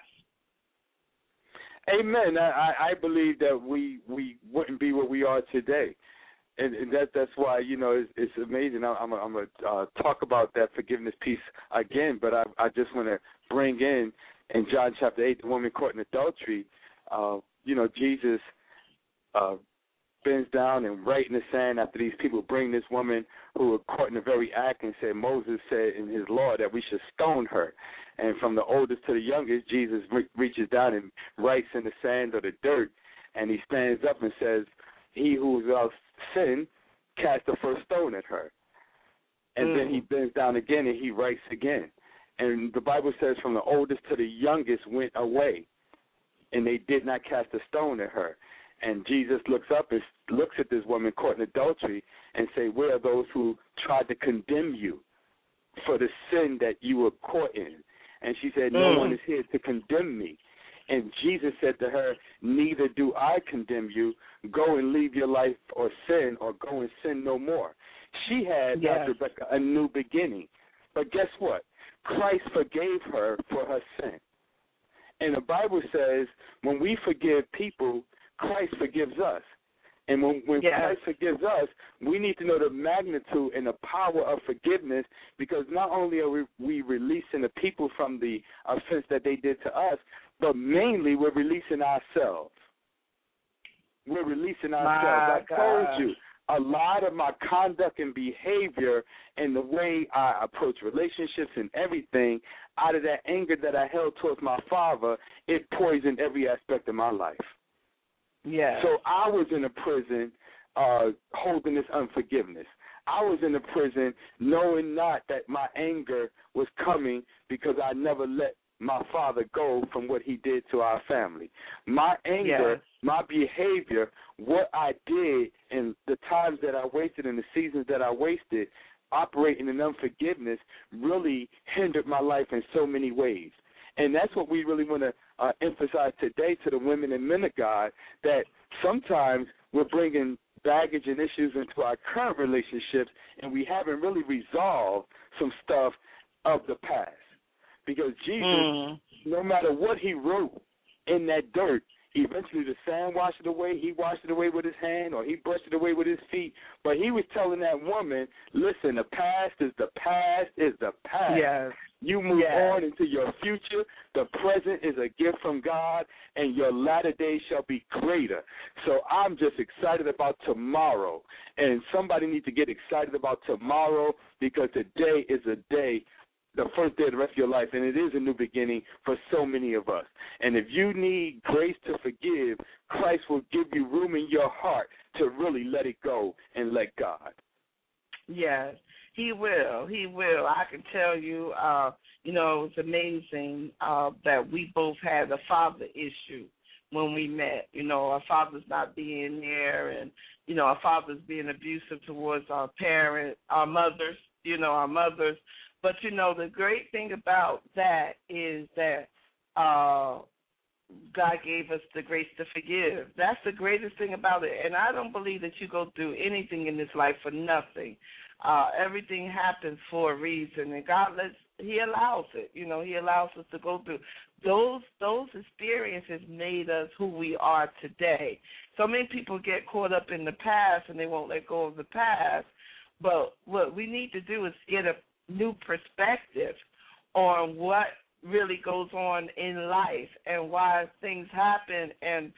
S1: Amen. I, I believe that we, we wouldn't be where we are today, and, and that that's why, you know, it's, it's amazing. I, I'm I'm going to uh, talk about that forgiveness piece again, but I, I just want to bring in in John chapter eight, the woman caught in adultery. Uh, you know, Jesus uh, bends down and writes in the sand after these people bring this woman who were caught in the very act and said, Moses said in his law that we should stone her. And from the oldest to the youngest, Jesus re- reaches down and writes in the sand or the dirt, and he stands up and says, he who is without sin, cast the first stone at her. And mm. then he bends down again and he writes again. And the Bible says from the oldest to the youngest went away, and they did not cast a stone at her. And Jesus looks up and looks at this woman caught in adultery and say, where are those who tried to condemn you for the sin that you were caught in? And she said, no mm. one is here to condemn me. And Jesus said to her, neither do I condemn you. Go and leave your life or sin, or go and sin no more. She had, yes. Doctor Rebecca, a new beginning. But guess what? Christ forgave her for her sin. And the Bible says when we forgive people, Christ forgives us. And when, when yes. Christ forgives us, we need to know the magnitude and the power of forgiveness, because not only are we, we releasing the people from the offense that they did to us, but mainly we're releasing ourselves. We're releasing ourselves.
S5: My
S1: I told God. you, a lot of my conduct and behavior and the way I approach relationships and everything, out of that anger that I held towards my father, it poisoned every aspect of my life.
S5: Yeah.
S1: So I was in a prison uh, holding this unforgiveness. I was in a prison knowing not that my anger was coming because I never let my father go from what he did to our family. My anger, yes. my behavior, what I did, and the times that I wasted and the seasons that I wasted operating in unforgiveness really hindered my life in so many ways. And that's what we really want to uh, emphasize today to the women and men of God, that sometimes we're bringing baggage and issues into our current relationships, and we haven't really resolved some stuff of the past. Because Jesus, mm. no matter what he wrote in that dirt, eventually the sand washed it away, he washed it away with his hand, or he brushed it away with his feet. But he was telling that woman, listen, the past is the past is the past.
S5: Yes.
S1: You move
S5: yes.
S1: on into your future. The present is a gift from God, and your latter days shall be greater. So I'm just excited about tomorrow. And somebody needs to get excited about tomorrow, because today is a day, the first day of the rest of your life, and it is a new beginning for so many of us. And if you need grace to forgive, Christ will give you room in your heart to really let it go and let God.
S5: Yes, he will. He will. I can tell you, uh, you know, it's amazing uh, that we both had a father issue when we met. You know, our father's not being there, and, you know, our father's being abusive towards our parents, our mothers, you know, our mothers. But, you know, the great thing about that is that uh, God gave us the grace to forgive. That's the greatest thing about it. And I don't believe that you go through anything in this life for nothing. Uh, everything happens for a reason, and God lets, he allows it. You know, he allows us to go through. Those those experiences made us who we are today. So many people get caught up in the past, and they won't let go of the past. But what we need to do is get a new perspective on what really goes on in life and why things happen and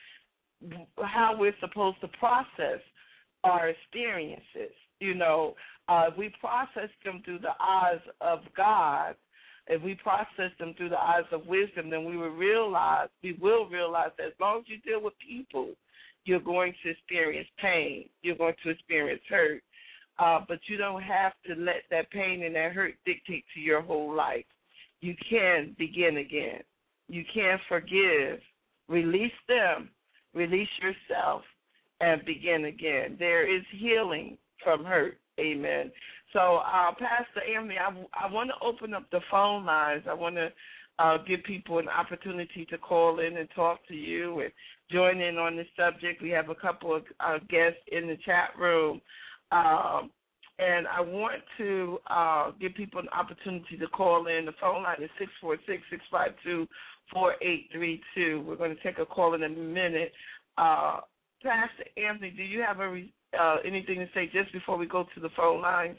S5: how we're supposed to process our experiences. You know, uh, if we process them through the eyes of God, if we process them through the eyes of wisdom, then we will realize, we will realize that as long as you deal with people, you're going to experience pain. You're going to experience hurt. Uh, but you don't have to let that pain and that hurt dictate to your whole life. You can begin again. You can forgive. Release them. Release yourself and begin again. There is healing from hurt. Amen. So, uh, Pastor Anthony, I, I want to open up the phone lines. I want to uh, give people an opportunity to call in and talk to you and join in on this subject. We have a couple of uh, guests in the chat room. Um, and I want to uh, give people an opportunity to call in. The phone line is six four six, six five two, four eight three two. We're going to take a call in a minute. Uh, Pastor Anthony, do you have a, uh, anything to say just before we go to the phone lines?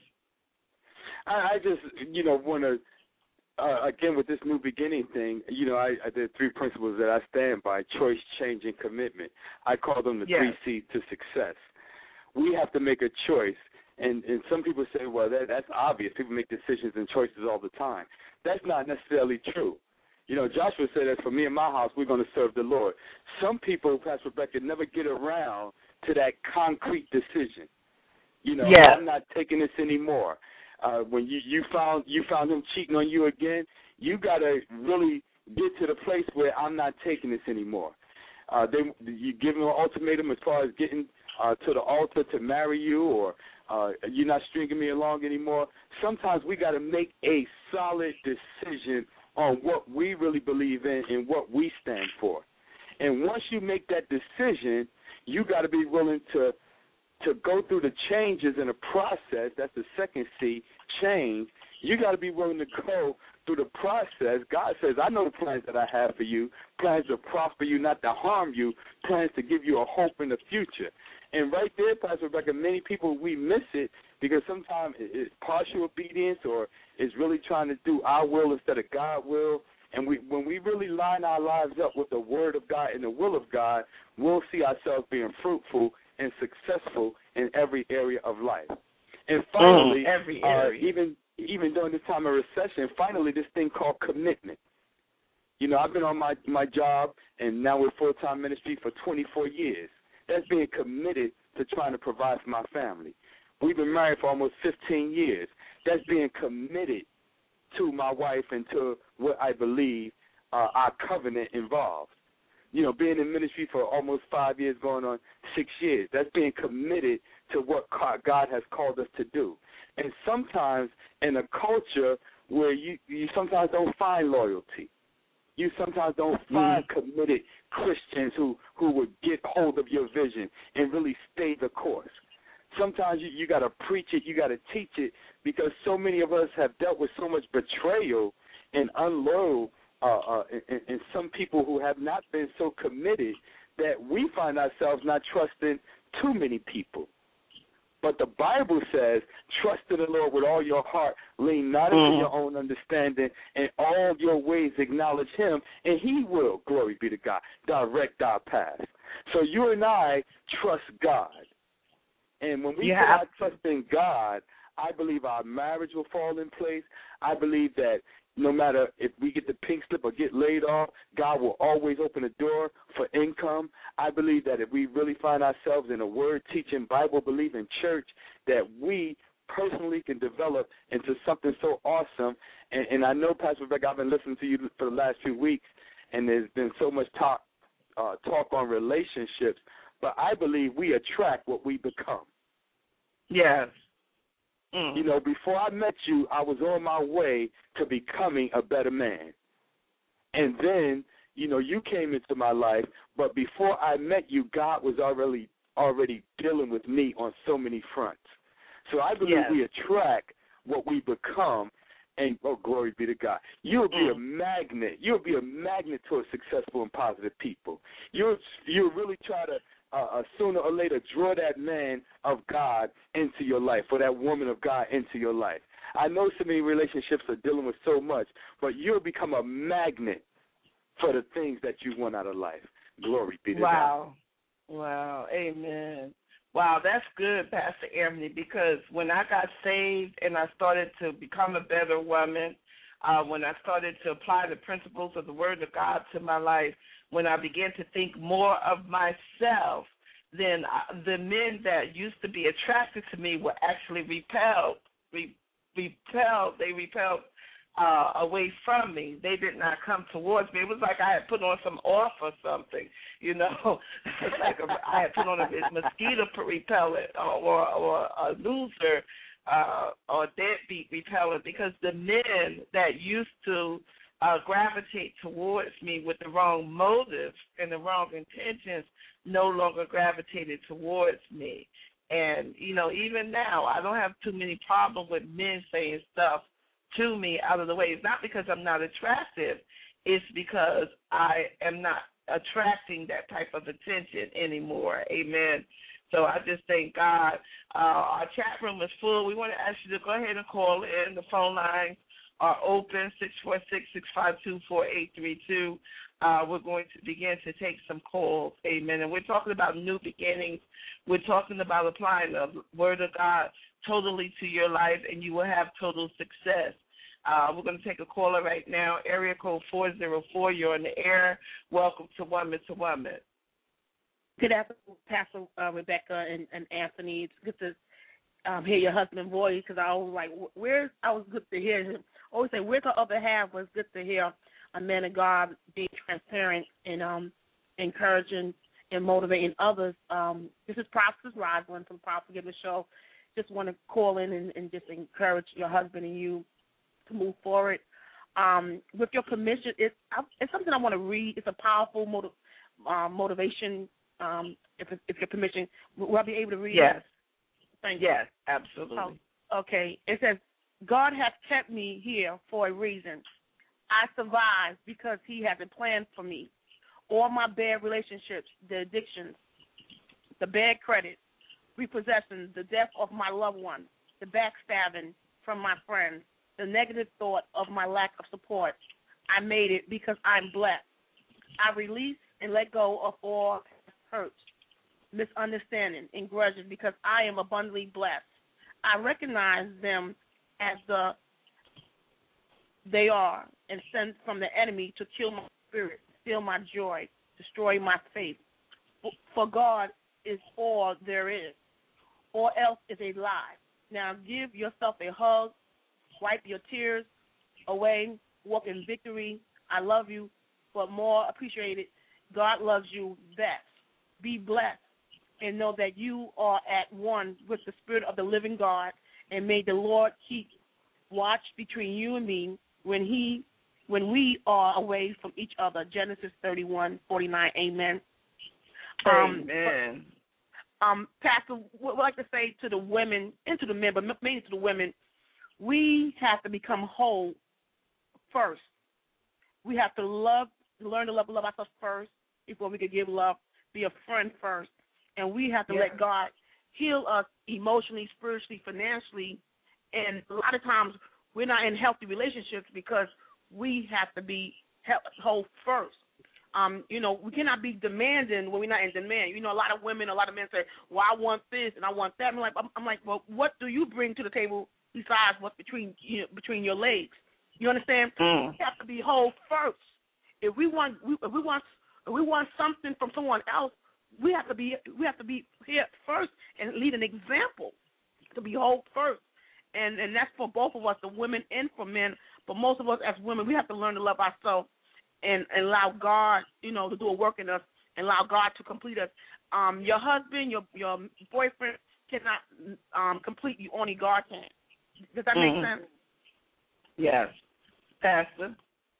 S1: I, I just, you know, want to, uh, again, with this new beginning thing, you know, I, I did three principles that I stand by: choice, change, and commitment. I call them the
S5: yes.
S1: three C's to success. We have to make a choice, and, and some people say, well, that, that's obvious. People make decisions and choices all the time. That's not necessarily true. You know, Joshua said that for me and my house, we're going to serve the Lord. Some people, Pastor Rebecca, never get around to that concrete decision. You know,
S5: yeah.
S1: I'm not taking this anymore. Uh, when you, you found you found him cheating on you again, you got to really get to the place where I'm not taking this anymore. Uh, they, you give them an ultimatum as far as getting Uh, to the altar to marry you, or uh, you're not stringing me along anymore. Sometimes we got to make a solid decision on what we really believe in and what we stand for. And once you make that decision, you got to be willing to to go through the changes in the process. That's the second C, change. You got to be willing to go through the process. God says, I know the plans that I have for you, plans to prosper you, not to harm you, plans to give you a hope in the future. And right there, Pastor Rebecca, many people, we miss it because sometimes it's partial obedience or it's really trying to do our will instead of God's will. And we, when we really line our lives up with the Word of God and the will of God, we'll see ourselves being fruitful and successful in every area of life. And finally,
S5: mm, every area.
S1: Uh, even even during this time of recession, finally this thing called commitment. You know, I've been on my, my job and now with full-time ministry for twenty-four years. That's being committed to trying to provide for my family. We've been married for almost fifteen years. That's being committed to my wife and to what I believe uh, our covenant involves. You know, being in ministry for almost five years, going on six years, that's being committed to what God has called us to do. And sometimes in a culture where you, you sometimes don't find loyalty, You sometimes don't find mm. committed Christians who, who would get hold of your vision and really stay the course. Sometimes you, you got to preach it, you got to teach it, because so many of us have dealt with so much betrayal and unloyal uh, uh, and, and some people who have not been so committed that we find ourselves not trusting too many people. But the Bible says, trust in the Lord with all your heart, lean not into mm. your own understanding, and all your ways acknowledge him, and he will, glory be to God, direct our path. So you and I trust God. And when we
S5: yeah.
S1: put our trust in God, I believe our marriage will fall in place. I believe that no matter if we get the pink slip or get laid off, God will always open a door for income. I believe that if we really find ourselves in a word-teaching, Bible-believing church, that we personally can develop into something so awesome. And, and I know, Pastor Rebecca, I've been listening to you for the last few weeks, and there's been so much talk, uh, talk on relationships, but I believe we attract what we become.
S5: Yes. Mm.
S1: You know, before I met you, I was on my way to becoming a better man. And then, you know, you came into my life, but before I met you, God was already already dealing with me on so many fronts. So I believe
S5: yes.
S1: we attract what we become, and, oh, glory be to God. You'll be mm. a magnet. You'll be a magnet towards successful and positive people. You'll, you'll really try to, Uh, uh, sooner or later, draw that man of God into your life, or that woman of God into your life. I know so many relationships are dealing with so much, but you'll become a magnet for the things that you want out of life. Glory be to
S5: wow. God. Wow. Wow. Amen. Wow, that's good, Pastor Anthony, because when I got saved and I started to become a better woman, uh, when I started to apply the principles of the Word of God to my life, when I began to think more of myself, then I, the men that used to be attracted to me were actually repelled. Re, repelled. They repelled uh, away from me. They did not come towards me. It was like I had put on some off or something, you know. It's like a, I had put on a mosquito repellent or, or a loser uh, or deadbeat repellent, because the men that used to Uh, gravitate towards me with the wrong motives and the wrong intentions no longer gravitated towards me. And, you know, even now, I don't have too many problems with men saying stuff to me out of the way. It's not because I'm not attractive. It's because I am not attracting that type of attention anymore. Amen. So I just thank God. Uh, our chat room is full. We want to ask you to go ahead and call in. The phone lines are open, six four six, six five two, four eight three two. Uh, we're going to begin to take some calls. Amen. And we're talking about new beginnings. We're talking about applying the Word of God totally to your life, and you will have total success. Uh, we're going to take a caller right now, area code four zero four. You're on the air. Welcome to Woman to Woman.
S6: Good afternoon, Pastor uh, Rebecca and, and Anthony. It's good to um, hear your husband's voice, because I was like, where's, I was good to hear him. I always say, where's the other half? Was good to hear a man of God being transparent and um, encouraging and motivating others. Um, this is Prophetess Rosalind from Prophet Give the Show. Just want to call in and, and just encourage your husband and you to move forward. Um, with your permission, it's, it's something I want to read. It's a powerful motiv- uh, motivation. Um, if, if your permission, will I be able to read
S5: yes.
S6: it? Thank
S5: you.
S6: Yes,
S5: absolutely.
S6: Oh, okay. It says, God has kept me here for a reason. I survived because he has a plan for me. All my bad relationships, the addictions, the bad credit, repossession, the death of my loved ones, the backstabbing from my friends, the negative thought of my lack of support. I made it because I'm blessed. I release and let go of all hurts, misunderstanding, and grudges because I am abundantly blessed. I recognize them as the they are and send from the enemy to kill my spirit, steal my joy, destroy my faith. For God is all there is. All else is a lie. Now give yourself a hug, wipe your tears away, walk in victory. I love you, but more appreciated, God loves you best. Be blessed and know that you are at one with the Spirit of the living God, and may the Lord keep watch between you and me when he when we are away from each other. Genesis thirty-one forty-nine. Amen.
S5: Amen.
S6: Um, um, Pastor, what I'd like to say to the women and to the men, but mainly to the women, we have to become whole first. We have to love, learn to love, love ourselves first before we can give love, be a friend first. And we have to
S5: yeah.
S6: let God heal us emotionally, spiritually, financially. And a lot of times we're not in healthy relationships because we have to be whole first. Um, you know, we cannot be demanding when we're not in demand. You know, a lot of women, a lot of men say, well, I want this and I want that. I'm like, I'm, I'm like, well, what do you bring to the table besides what's between you know, between your legs? You understand?
S5: Mm.
S6: We have to be whole first. If we want, if we want, if we want something from someone else, we have to be, we have to be here first and lead an example to be whole first. And and that's for both of us, the women and for men. But most of us as women, we have to learn to love ourselves and, and allow God, you know, to do a work in us and allow God to complete us. Um, your husband, your your boyfriend cannot um, complete you. Only God can. Does that
S5: mm-hmm.
S6: make sense?
S5: Yes. Pastor?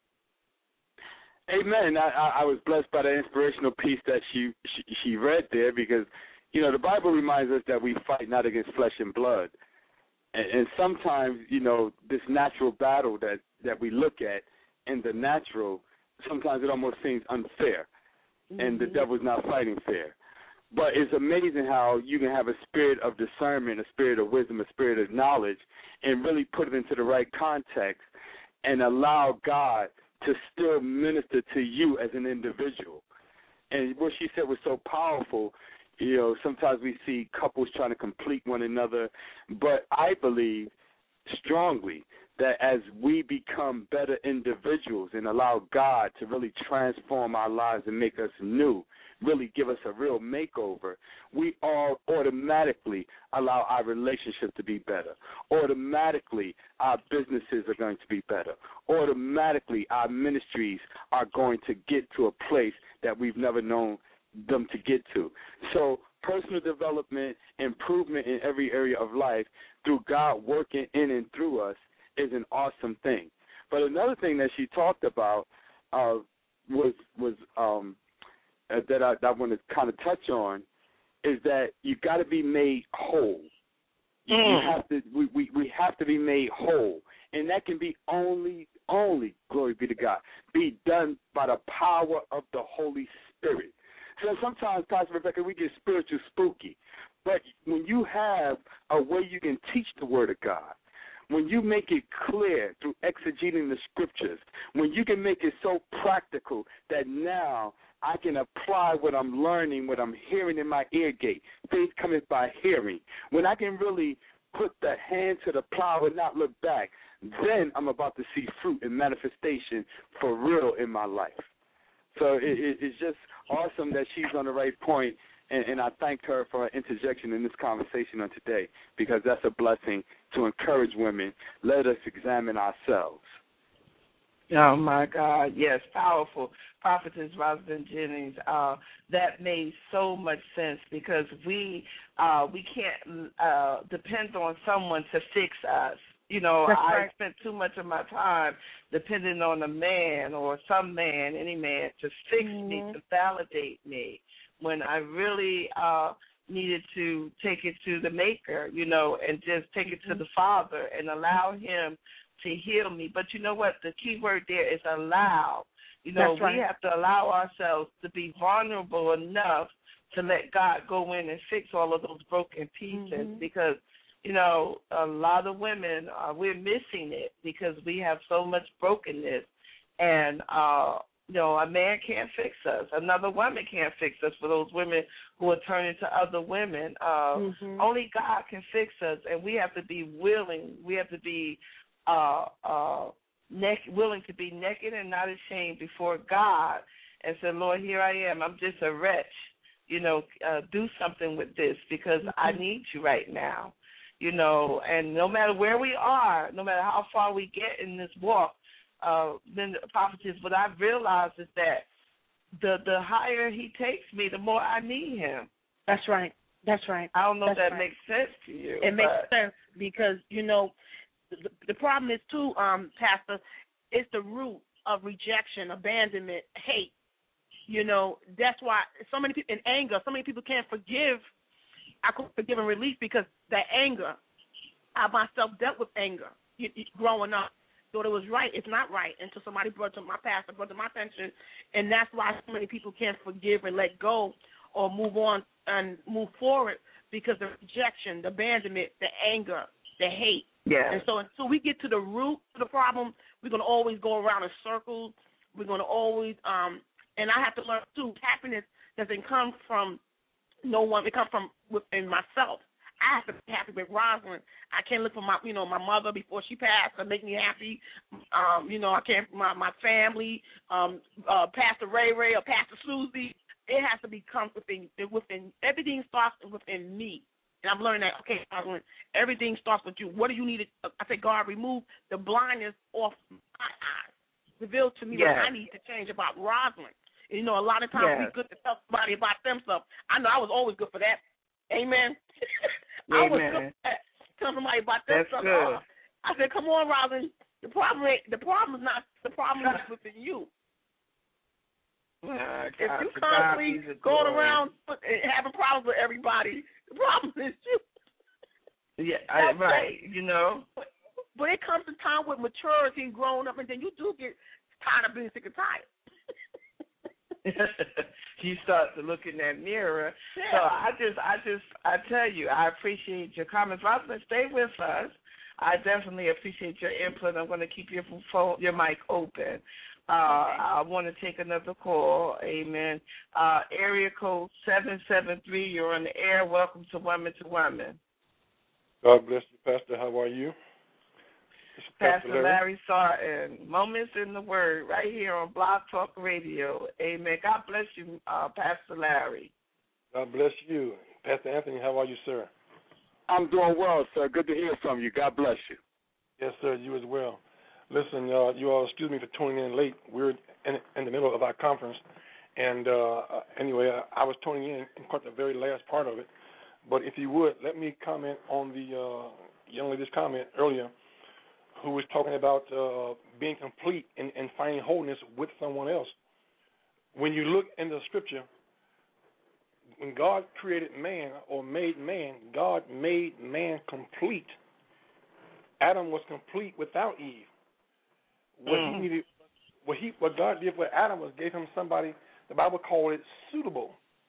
S1: Amen. I, I, I was blessed by the inspirational piece that she, she she read there because, you know, the Bible reminds us that we fight not against flesh and blood. And, and sometimes, you know, this natural battle that, that we look at in the natural, sometimes it almost seems unfair, mm-hmm. and the devil's not fighting fair. But it's amazing how you can have a spirit of discernment, a spirit of wisdom, a spirit of knowledge, and really put it into the right context and allow God to still minister to you as an individual. And what she said was so powerful. You know, sometimes we see couples trying to complete one another, but I believe strongly that as we become better individuals and allow God to really transform our lives and make us new, really give us a real makeover, we all automatically allow our relationship to be better. Automatically, our businesses are going to be better. Automatically, our ministries are going to get to a place that we've never known them to get to. So personal development, improvement in every area of life through God working in and through us is an awesome thing. But another thing that she talked about uh, was was um, uh, that I, that I want to kind of touch on is that you got to be made whole. You,
S5: mm.
S1: you have to. We, we we have to be made whole, and that can be only only glory be to God be done by the power of the Holy Spirit. So sometimes, Pastor Rebecca, we get spiritual spooky, but when you have a way you can teach the Word of God, when you make it clear through exegeting the Scriptures, when you can make it so practical that now I can apply what I'm learning, what I'm hearing in my ear gate. Faith cometh by hearing. When I can really put the hand to the plow and not look back, then I'm about to see fruit and manifestation for real in my life. So it, it, it's just awesome that she's on the right point, and, and I thank her for her interjection in this conversation on today, because that's a blessing to encourage women. Let us examine ourselves.
S5: Oh, my God. Yes, powerful. Prophetess Rosalind Jennings, uh, that made so much sense, because we uh, we can't uh, depend on someone to fix us. You know,
S6: That's
S5: I
S6: right.
S5: spent too much of my time depending on a man or some man, any man, to fix
S6: mm-hmm.
S5: me, to validate me, when I really uh, needed to take it to the Maker, you know, and just take it to the Father and allow Him to heal me. But you know what? The key word there is allow. You know,
S6: That's right.
S5: we have to allow ourselves to be vulnerable enough to let God go in and fix all of those broken pieces, mm-hmm. because, you know, a lot of women, uh, we're missing it because we have so much brokenness. And, uh, you know, a man can't fix us. Another woman can't fix us, for those women who are turning to other women. Uh, mm-hmm. Only God can fix us, and we have to be willing. We have to be uh, uh, neck- willing to be naked and not ashamed before God and say, Lord, here I am. I'm just a wretch. You know, uh, do something with this, because mm-hmm. I need you right now. You know, and no matter where we are, no matter how far we get in this walk, uh, then the prophetess, what I've realized is that the the higher He takes me, the more I need Him.
S6: That's right. That's right.
S5: I don't know
S6: That's
S5: if that
S6: right.
S5: makes sense to you.
S6: It
S5: but.
S6: makes sense, because, you know, the, the problem is, too, um, Pastor, it's the root. of rejection, abandonment, hate. You know, that's why so many people, in anger, so many people can't forgive. I couldn't forgive and release because that anger, I myself dealt with anger you, you, growing up. Thought it was right. It's not right until somebody brought to my pastor, brought to my attention, and that's why so many people can't forgive and let go or move on and move forward because the rejection, the abandonment, the anger, the hate.
S5: Yeah.
S6: And so until we get to the root of the problem, we're going to always go around in circles. We're going to always, um, and I have to learn too, happiness doesn't come from no one. It comes from within myself. I have to be happy with Rosalind. I can't look for my, you know, my mother before she passed to make me happy. Um, you know, I can't my my family, um, uh, Pastor Ray Ray or Pastor Susie. It has to become within within. Everything starts within me, and I'm learning that. Okay, Rosalind, everything starts with you. What do you need? To, I say, God, remove the blindness off my eyes. Reveal to me
S5: yes.
S6: what I need to change about Rosalind. You know, a lot of times
S5: yes.
S6: we good to tell somebody about themselves. I know I was always good for that. Amen. I was good for that. Tell somebody about
S5: That's
S6: themselves.
S5: good.
S6: I said, come on, Rosalind. The problem ain't, the problem is not the problem is within you.
S5: Uh,
S6: if you constantly going around having problems with everybody, the problem is you.
S5: Yeah, I, right. You know.
S6: But, but it comes to time with maturity and growing up, and then you do get tired of being sick and tired.
S5: You start to look in that mirror.
S6: Yeah.
S5: So I just, I just, I tell you, I appreciate your comments. Rosalind, stay with us. I definitely appreciate your input. I'm going to keep your phone, your mic open. Uh, okay. I want to take another call. Amen. Uh, area code seven seven three. You're on the air. Welcome to Woman to Woman.
S7: God bless you, Pastor. How are you?
S5: Pastor, Pastor Larry Sarton. Moments in the Word, right here on Blog Talk Radio. Amen. God bless you, uh, Pastor Larry.
S7: God bless you. Pastor Anthony, how are you, sir?
S1: I'm doing well, sir. Good to hear from you. God bless you.
S7: Yes, sir. You as well. Listen, uh, you all, excuse me for tuning in late. We're in, in the middle of our conference. And uh, anyway, I, I was tuning in and caught the very last part of it. But if you would, let me comment on the uh, young lady's comment earlier who was talking about uh, being complete and, and finding wholeness with someone else. When you look in the Scripture, when God created man or made man, God made man complete. Adam was complete without Eve. What mm. he needed, what he, what God did for Adam was gave him somebody. The Bible called it suitable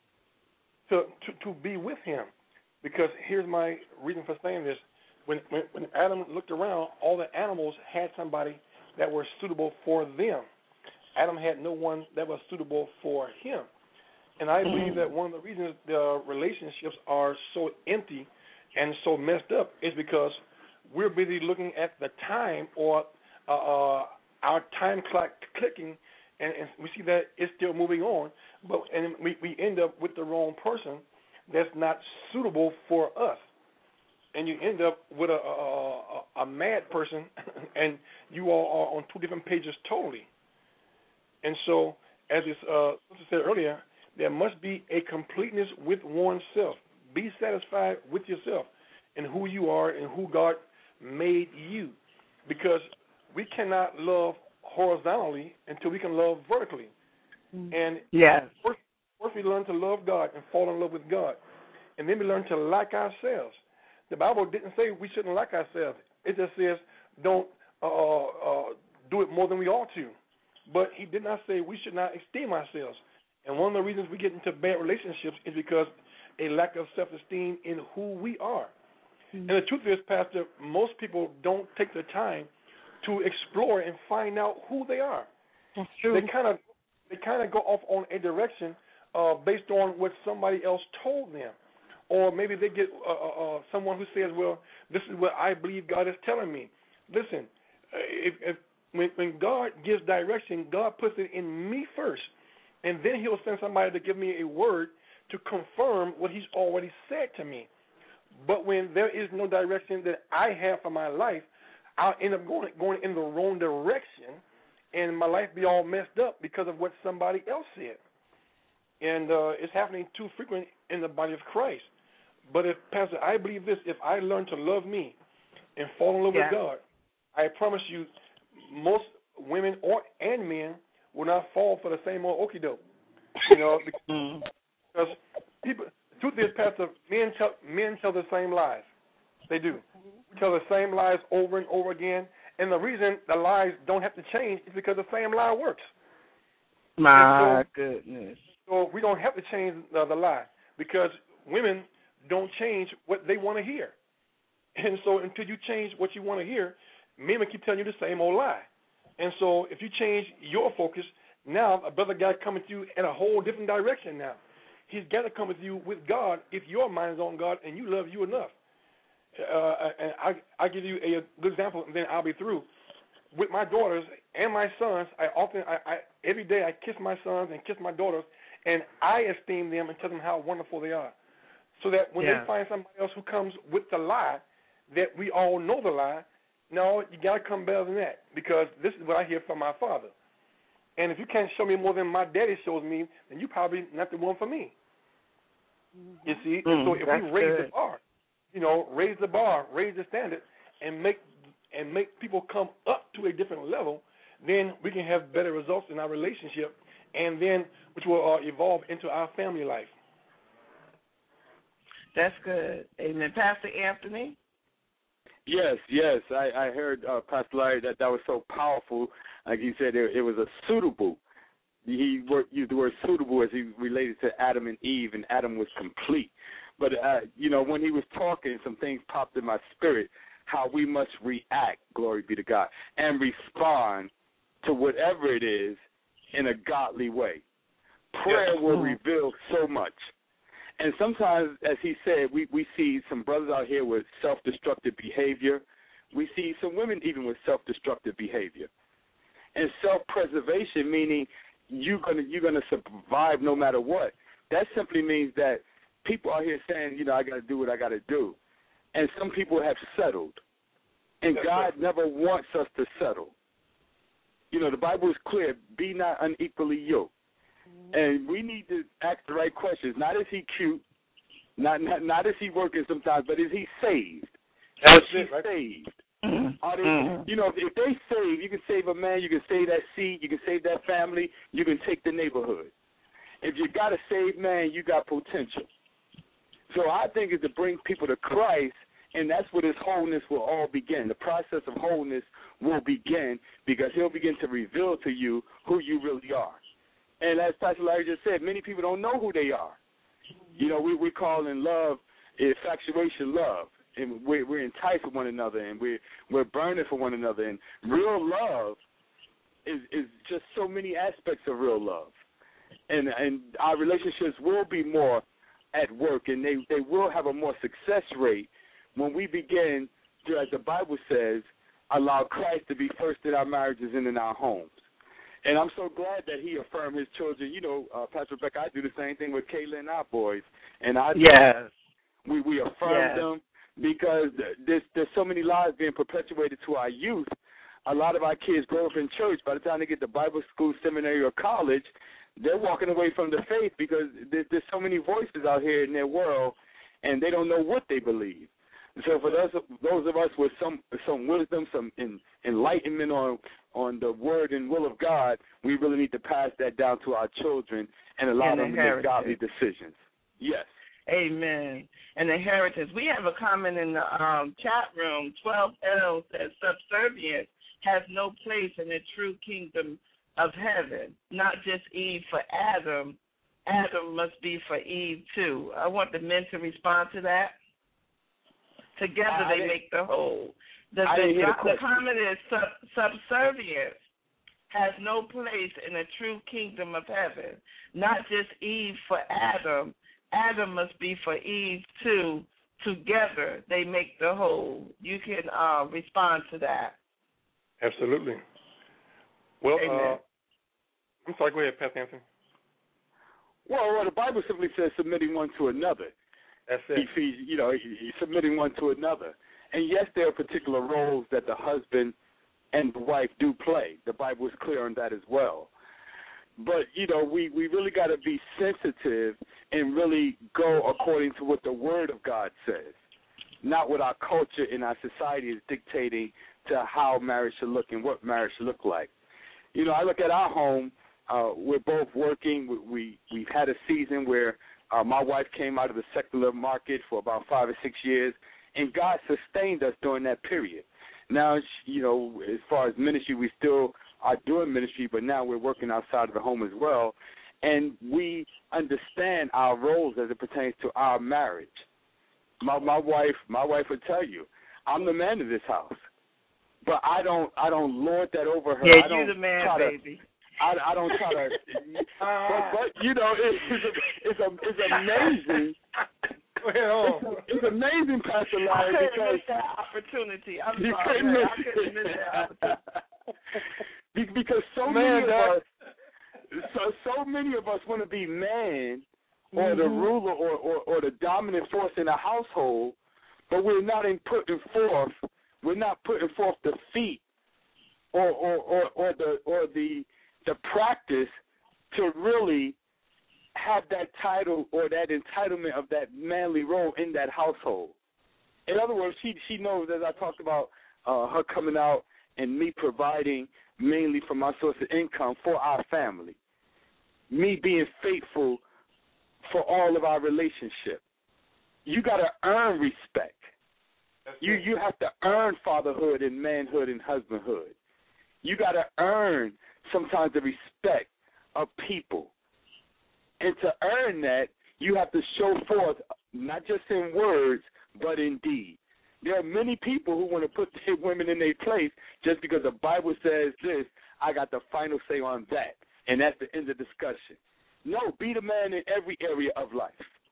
S7: to to, to be with him. Because here's my reason for saying this: when, when when Adam looked around, all the animals had somebody that were suitable for them. Adam had no one that was suitable for him. And I believe that one of the reasons the relationships are so empty and so messed up is because we're busy looking at the time or uh, uh, our time clock clicking, and, and we see that it's still moving on, but and we, we end up with the wrong person that's not suitable for us. And you end up with a, a, a, a mad person, and you all are on two different pages totally. And so, as this uh, sister said earlier, there must be a completeness with oneself. Be satisfied with yourself and who you are and who God made you. Because we cannot love horizontally until we can love vertically. And
S5: yes.
S7: first, first we learn to love God and fall in love with God. And then we learn to like ourselves. The Bible didn't say we shouldn't like ourselves. It just says don't uh, uh, do it more than we ought to. But he did not say we should not esteem ourselves. And one of the reasons we get into bad relationships is because a lack of self-esteem in who we are. Mm-hmm. And the truth is, Pastor, most people don't take the time to explore and find out who they are.
S5: That's true.
S7: They kind of they kind of go off on a direction uh, based on what somebody else told them. Or maybe they get uh, uh, someone who says, well, this is what I believe God is telling me. Listen, if, if when, when God gives direction, God puts it in me first. And then he'll send somebody to give me a word to confirm what he's already said to me. But when there is no direction that I have for my life, I'll end up going, going in the wrong direction, and my life be all messed up because of what somebody else said. And uh, it's happening too frequent in the body of Christ. But if, Pastor, I believe this, if I learn to love me and fall in love
S5: yeah.
S7: with God, I promise you most women or and men will not fall for the same old okie doke. You know, because people. The truth is, Pastor, men tell men tell the same lies. They do. We tell the same lies over and over again, and the reason the lies don't have to change is because the same lie works.
S5: My
S7: so,
S5: goodness.
S7: So we don't have to change the, the lie because women don't change what they want to hear. And so until you change what you want to hear, men will keep telling you the same old lie. And so if you change your focus, now a brother got coming to you in a whole different direction now. He's got to come with you with God if your mind is on God and you love you enough. Uh, and I, I'll give you a good example, and then I'll be through. With my daughters and my sons, I often, I, I every day I kiss my sons and kiss my daughters, and I esteem them and tell them how wonderful they are. So that when
S5: yeah.
S7: they find somebody else who comes with the lie, that we all know the lie, no, you got to come better than that, because this is what I hear from my father. And if you can't show me more than my daddy shows me, then you probably not the one for me. You see?
S5: Mm,
S7: so if we raise
S5: good.
S7: the bar, you know, raise the bar, raise the standard, and make and make people come up to a different level, then we can have better results in our relationship, and then which will uh, evolve into our family life.
S5: That's good. Amen. Pastor Anthony?
S1: Yes, yes. I, I heard uh, Pastor Larry that that was so powerful. Like he said, it, it was a suitable. He used the word suitable as he related to Adam and Eve, and Adam was complete. But, uh, you know, when he was talking, some things popped in my spirit, how we must react, glory be to God, and respond to whatever it is in a godly way. Prayer
S7: yes.
S1: will reveal so much. And sometimes, as he said, we, we see some brothers out here with self-destructive behavior. We see some women even with self-destructive behavior. And self-preservation, meaning you're gonna you're gonna survive no matter what. That simply means that people out here saying, you know, I got to do what I got to do, and some people have settled, and God never wants us to settle. You know, the Bible is clear: be not unequally yoked, and we need to ask the right questions. Not is he cute, not not not is he working sometimes, but is he saved?
S7: That's
S1: is he
S7: it, right?
S1: saved?
S5: Mm-hmm.
S1: Are they, you know, if they save, you can save a man, you can save that seed, you can save that family, you can take the neighborhood. If you got a saved man, you got potential. So I think it's to bring people to Christ, and that's where this wholeness will all begin. The process of wholeness will begin because he'll begin to reveal to you who you really are. And as Pastor Larry just said, many people don't know who they are. You know, we, we call in love infatuation love. And we're, we're enticed with one another, and we're, we're burning for one another. And real love is, is just so many aspects of real love. And, and our relationships will be more at work, and they, they will have a more success rate when we begin to, as the Bible says, allow Christ to be first in our marriages and in our homes. And I'm so glad that he affirmed his children. You know, uh, Pastor Rebecca, I do the same thing with Kayla and our boys. And I
S5: yes.
S1: we, we affirm
S5: yes.
S1: them. Because there's, there's so many lies being perpetuated to our youth. A lot of our kids grow up in church. By the time they get to Bible school, seminary, or college, they're walking away from the faith because there's, there's so many voices out here in their world, and they don't know what they believe. So for those, those of us with some some wisdom, some in, enlightenment on, on the word and will of God, we really need to pass that down to our children and allow
S5: and
S1: them to make godly decisions. Yes.
S5: Amen. And inheritance. We have a comment in the um, chat room. twelve L says subservience has no place in the true kingdom of heaven. Not just Eve for Adam. Adam must be for Eve too. I want the men to respond to that. Together
S1: I
S5: they make the whole. The,
S1: I
S5: the,
S1: didn't hear the
S5: the
S1: question.
S5: comment is sub, subservience has no place in the true kingdom of heaven. Not just Eve for Adam. Adam must be for Eve too. Together they make the whole. You can uh, respond to that.
S7: Absolutely. Well,
S5: Amen.
S7: uh, I'm sorry. Go ahead, Pastor Anthony.
S1: Well, well, the Bible simply says submitting one to another.
S7: That's it.
S1: He, he, you know, he, he's submitting one to another. And yes, there are particular roles that the husband and the wife do play. The Bible is clear on that as well. But, you know, we, we really got to be sensitive and really go according to what the Word of God says, not what our culture and our society is dictating to how marriage should look and what marriage should look like. you know, I look at our home. Uh, we're both working. We, we we've had a season where uh, my wife came out of the secular market for about five or six years, and God sustained us during that period. Now, you know, as far as ministry, we still are doing ministry, but now we're working outside of the home as well, and we understand our roles as it pertains to our marriage. My my wife, my wife would tell you, I'm the man of this house, but I don't I don't lord that over her.
S5: Yeah,
S1: I don't
S5: you the man,
S1: try to,
S5: baby.
S1: I, I don't try to, but, but you know, it, it's, a, it's, a, it's amazing.
S7: Well,
S1: it's, it's amazing, Pastor Larry,
S5: I couldn't
S1: because
S5: miss that opportunity. I'm
S1: you
S5: sorry,
S1: couldn't
S5: man.
S1: miss
S5: I couldn't miss that opportunity.
S1: because so
S7: man,
S1: many of
S7: that,
S1: us, so so many of us want to be man or
S7: mm-hmm.
S1: the ruler or, or, or the dominant force in the household, but we're not in putting forth. We're not putting forth the feet or or, or, or the or the the practice to really have that title or that entitlement of that manly role in that household. In other words, she she knows, as I talked about, uh, her coming out and me providing mainly for my source of income for our family, me being faithful for all of our relationship. You got to earn respect. You you have to earn fatherhood and manhood and husbandhood. You got to earn sometimes the respect of people. And to earn that, you have to show forth, not just in words, but in deed. There are many people who want to put their women in their place just because the Bible says this, I got the final say on that. And that's the end of discussion. No, be the man in every area of life.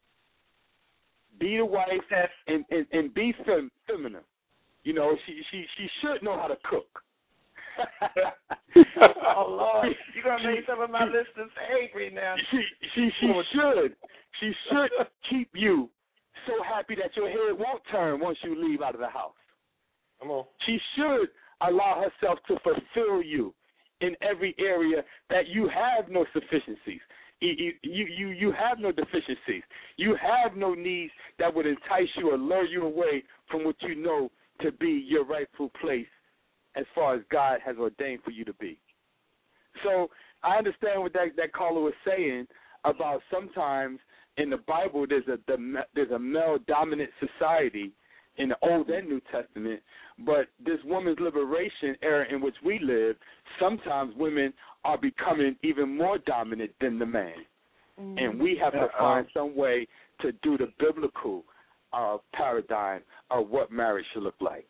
S1: Be the wife and, and, and be fem, feminine. You know, she, she, she should know how to cook.
S5: Oh, Lord. You're going to make some of my listeners angry now.
S1: She, she, she should. She should keep you so happy that your head won't turn once you leave out of the house.
S7: Come on.
S1: She should allow herself to fulfill you in every area that you have no sufficiencies. You, you, you, you have no deficiencies. You have no needs that would entice you or lure you away from what you know to be your rightful place as far as God has ordained for you to be. So I understand what that, that caller was saying about sometimes in the Bible there's a the, there's a male-dominant society in the Old and New Testament, but this woman's liberation era in which we live, sometimes women are becoming even more dominant than the man. Mm-hmm. And we have to find some way to do the biblical uh, paradigm of what marriage should look like.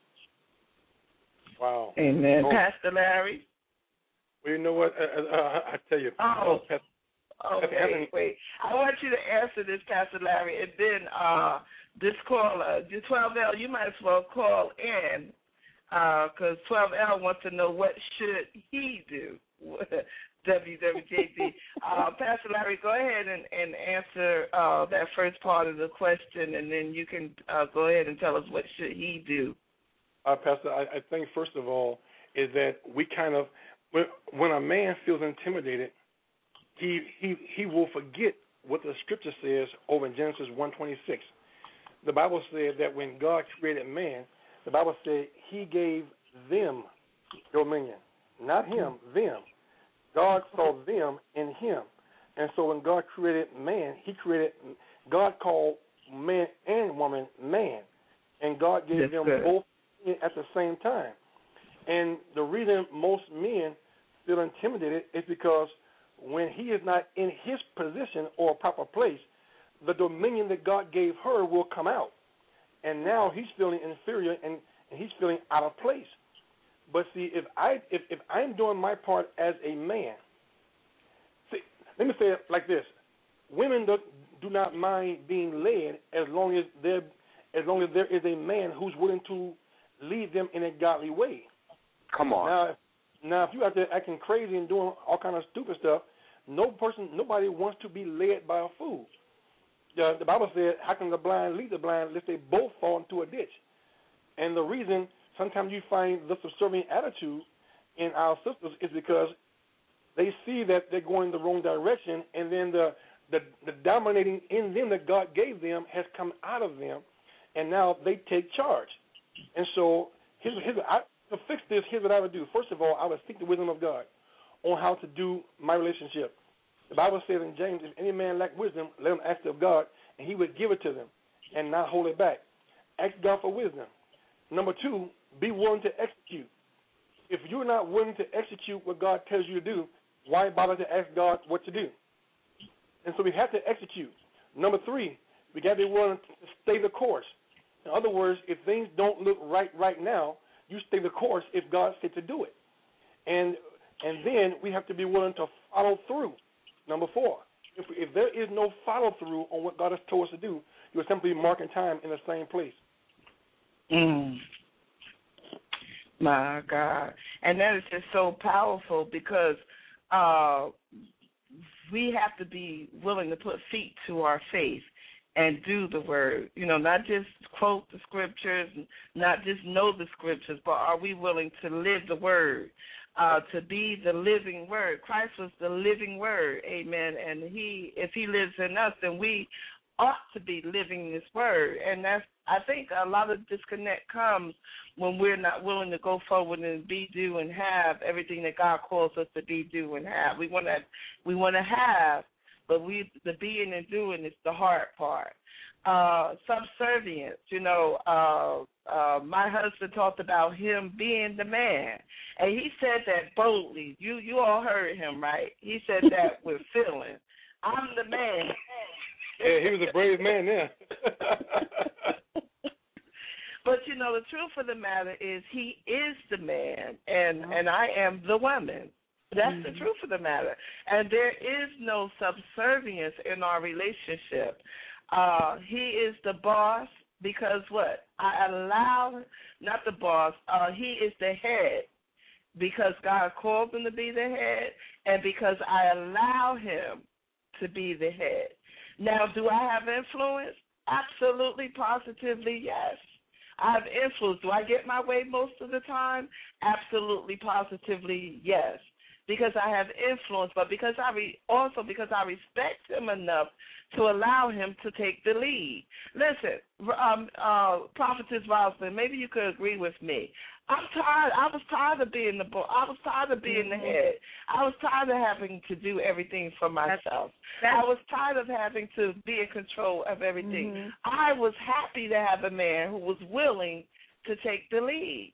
S7: Wow.
S5: Amen.
S7: Oh.
S5: Pastor Larry?
S7: Well, you know what? Uh, uh, I tell you.
S5: Oh,
S7: Pastor,
S5: okay.
S7: Pastor,
S5: Wait. I want you to answer this, Pastor Larry, and then uh, this caller, the twelve L, you might as well call in because uh, twelve L wants to know what should he do. W W J D. Uh, Pastor Larry, go ahead and, and answer uh, that first part of the question, and then you can uh, go ahead and tell us what should he do.
S7: Uh, Pastor, I, I think first of all is that we kind of, when, when a man feels intimidated, he he he will forget what the Scripture says over in Genesis one twenty-six. The Bible said that when God created man, the Bible said He gave them dominion, not him, them. God saw them in him. And so when God created man, he created, God called man and woman man. And God gave That's them good. both at the same time. And the reason most men feel intimidated is because when he is not in his position or proper place, the dominion that God gave her will come out. And now he's feeling inferior and, and he's feeling out of place. But see, if I if, if I'm doing my part as a man, see, let me say it like this: women do, do not mind being led as long as there as long as there is a man who's willing to lead them in a godly way.
S1: Come on.
S7: Now, now if you out there acting crazy and doing all kind of stupid stuff, no person, nobody wants to be led by a fool. Uh, the Bible said, "How can the blind lead the blind, lest they both fall into a ditch?" And the reason sometimes you find the subservient attitude in our sisters is because they see that they're going the wrong direction, and then the, the the dominating in them that God gave them has come out of them, and now they take charge. And so, here's, here's, I, to fix this, here's what I would do. First of all, I would seek the wisdom of God. on how to do my relationship. The Bible says in James, if any man lack wisdom, let him ask of God, and he would give it to them and not hold it back. Ask God for wisdom. Number two, be willing to execute. If you're not willing to execute what God tells you to do, why bother to ask God what to do? And so we have to execute. Number three, we got to be willing to stay the course. In other words, if things don't look right right now, you stay the course if God said to do it. And and then we have to be willing to follow through. Number four, if, if there is no follow through on what God has told us to do, you're simply marking time in the same place.
S5: Mm. My God. And that is just so powerful because uh, we have to be willing to put feet to our faith and do the word. You know, not just quote the scriptures, not just know the scriptures, but are we willing to live the word, uh, to be the living word? Christ was the living word, amen. And he, if he lives in us, then we ought to be living this word. And that's, I think a lot of disconnect comes when we're not willing to go forward and be, do, and have everything that God calls us to be, do, and have. We want to, we want to have, but we, the being and doing is the hard part. Uh, subservience, you know, uh, uh, my husband talked about him being the man, and he said that boldly. You, you all heard him, right? He said that with feeling. I'm the man.
S7: Yeah, he was a brave man there.
S5: But, you know, the truth of the matter is he is the man, and, and I am the woman. That's mm-hmm. the truth of the matter. And there is no subservience in our relationship. Uh, he is the boss because what? I allow, not the boss, uh, he is the head because God called him to be the head and because I allow him to be the head. Now, do I have influence? Absolutely, positively, yes. I have influence. Do I get my way most of the time? Absolutely, positively, yes. Because I have influence, but because I re- also because I respect him enough to allow him to take the lead. Listen, um, uh, Prophetess Rosalind, maybe you could agree with me. I'm tired. I was tired of being the boss. I was tired of being the head. I was tired of having to do everything for myself. That's, I was tired of having to be in control of everything. Mm-hmm. I was happy to have a man who was willing to take the lead.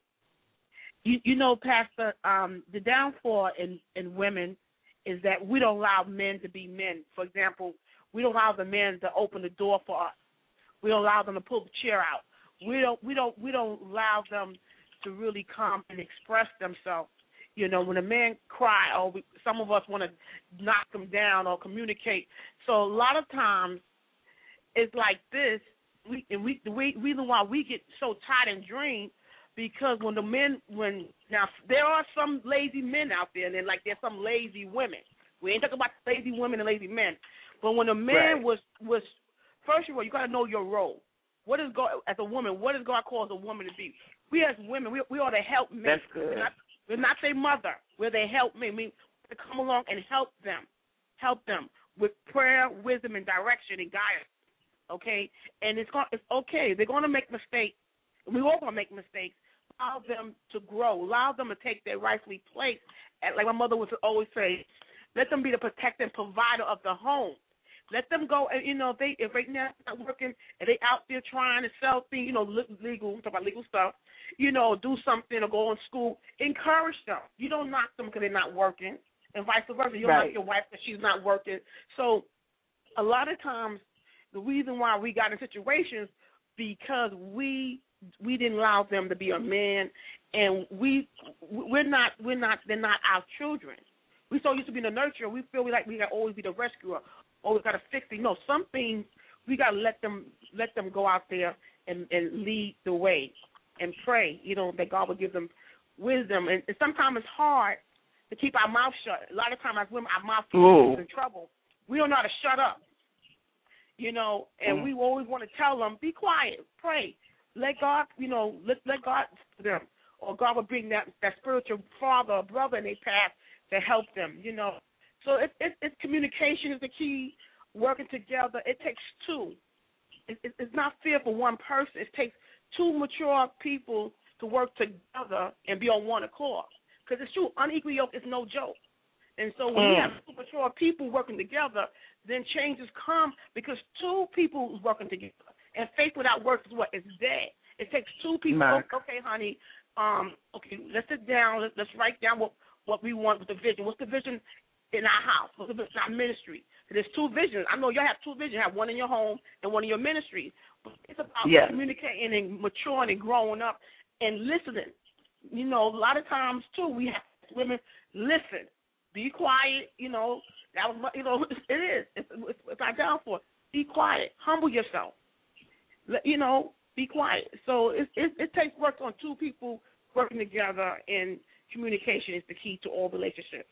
S6: You, you know, Pastor, um, the downfall in, in women is that we don't allow men to be men. For example, we don't allow the men to open the door for us. We don't allow them to pull the chair out. We don't. We don't. We don't allow them to really come and express themselves. You know, when a man cry, or we, some of us want to knock them down or communicate. So a lot of times, it's like this. We and we the reason why we get so tired and drained. Because when the men, when now there are some lazy men out there, and then like there's some lazy women. We ain't talking about lazy women and lazy men, but when a man right. was was first of all, you got to know your role. What is God as a woman? What does God call a woman to be? We as women, we we ought to help men.
S5: That's good.
S6: We're not, we're not their mother. We're they help men. We to come along and help them, help them with prayer, wisdom, and direction and guidance. Okay, and it's going it's okay. They're going to make mistakes. We all going to make mistakes. Allow them to grow. Allow them to take their rightfully place. And like my mother would always say, let them be the protector and provider of the home. Let them go, and you know, if they if right now they're not working and they out there trying to sell things, you know, legal, talk about legal stuff, you know, do something or go on school. Encourage them. You don't knock them because they're not working, and vice versa. You don't
S5: right.
S6: knock your wife because she's not working. So, a lot of times, the reason why we got in situations because we. We didn't allow them to be a man, and we we're not we're not they're not our children. We so used to be the nurturer. We feel we like we got to always be the rescuer. Always got to fix it. No, some things we got to let them let them go out there and, and lead the way, and pray. You know that God will give them wisdom. And, and sometimes it's hard to keep our mouth shut. A lot of times as women, our mouth is in trouble. We don't know how to shut up. You know, and mm. we always want to tell them, be quiet, pray. Let God, you know, let let God them, or God will bring that that spiritual father or brother in their path to help them, you know. So it, it, it's communication is the key. Working together, it takes two. It, it, it's not fair for one person. It takes two mature people to work together and be on one accord. Because it's true, unequal yoke is no joke. And so when
S5: Mm.
S6: you have two mature people working together, then changes come because two people is working together. And faith without works is what? It's dead. It takes two people.
S5: Mark.
S6: Okay, honey. Um. Okay, let's sit down. Let's, let's write down what, what we want with the vision. What's the vision in our house? What's the vision in our ministry? There's two visions. I know y'all have two visions. You have one in your home and one in your ministry. But it's about
S5: Yes.
S6: communicating and maturing and growing up and listening. You know, a lot of times, too, we have women listen. Be quiet. You know, that was, my- you know, it is. It's, it's, it's our downfall. Be quiet. Humble yourself. Let, you know, be quiet. So it, it, it takes work on two people working together, and communication is the key to all relationships.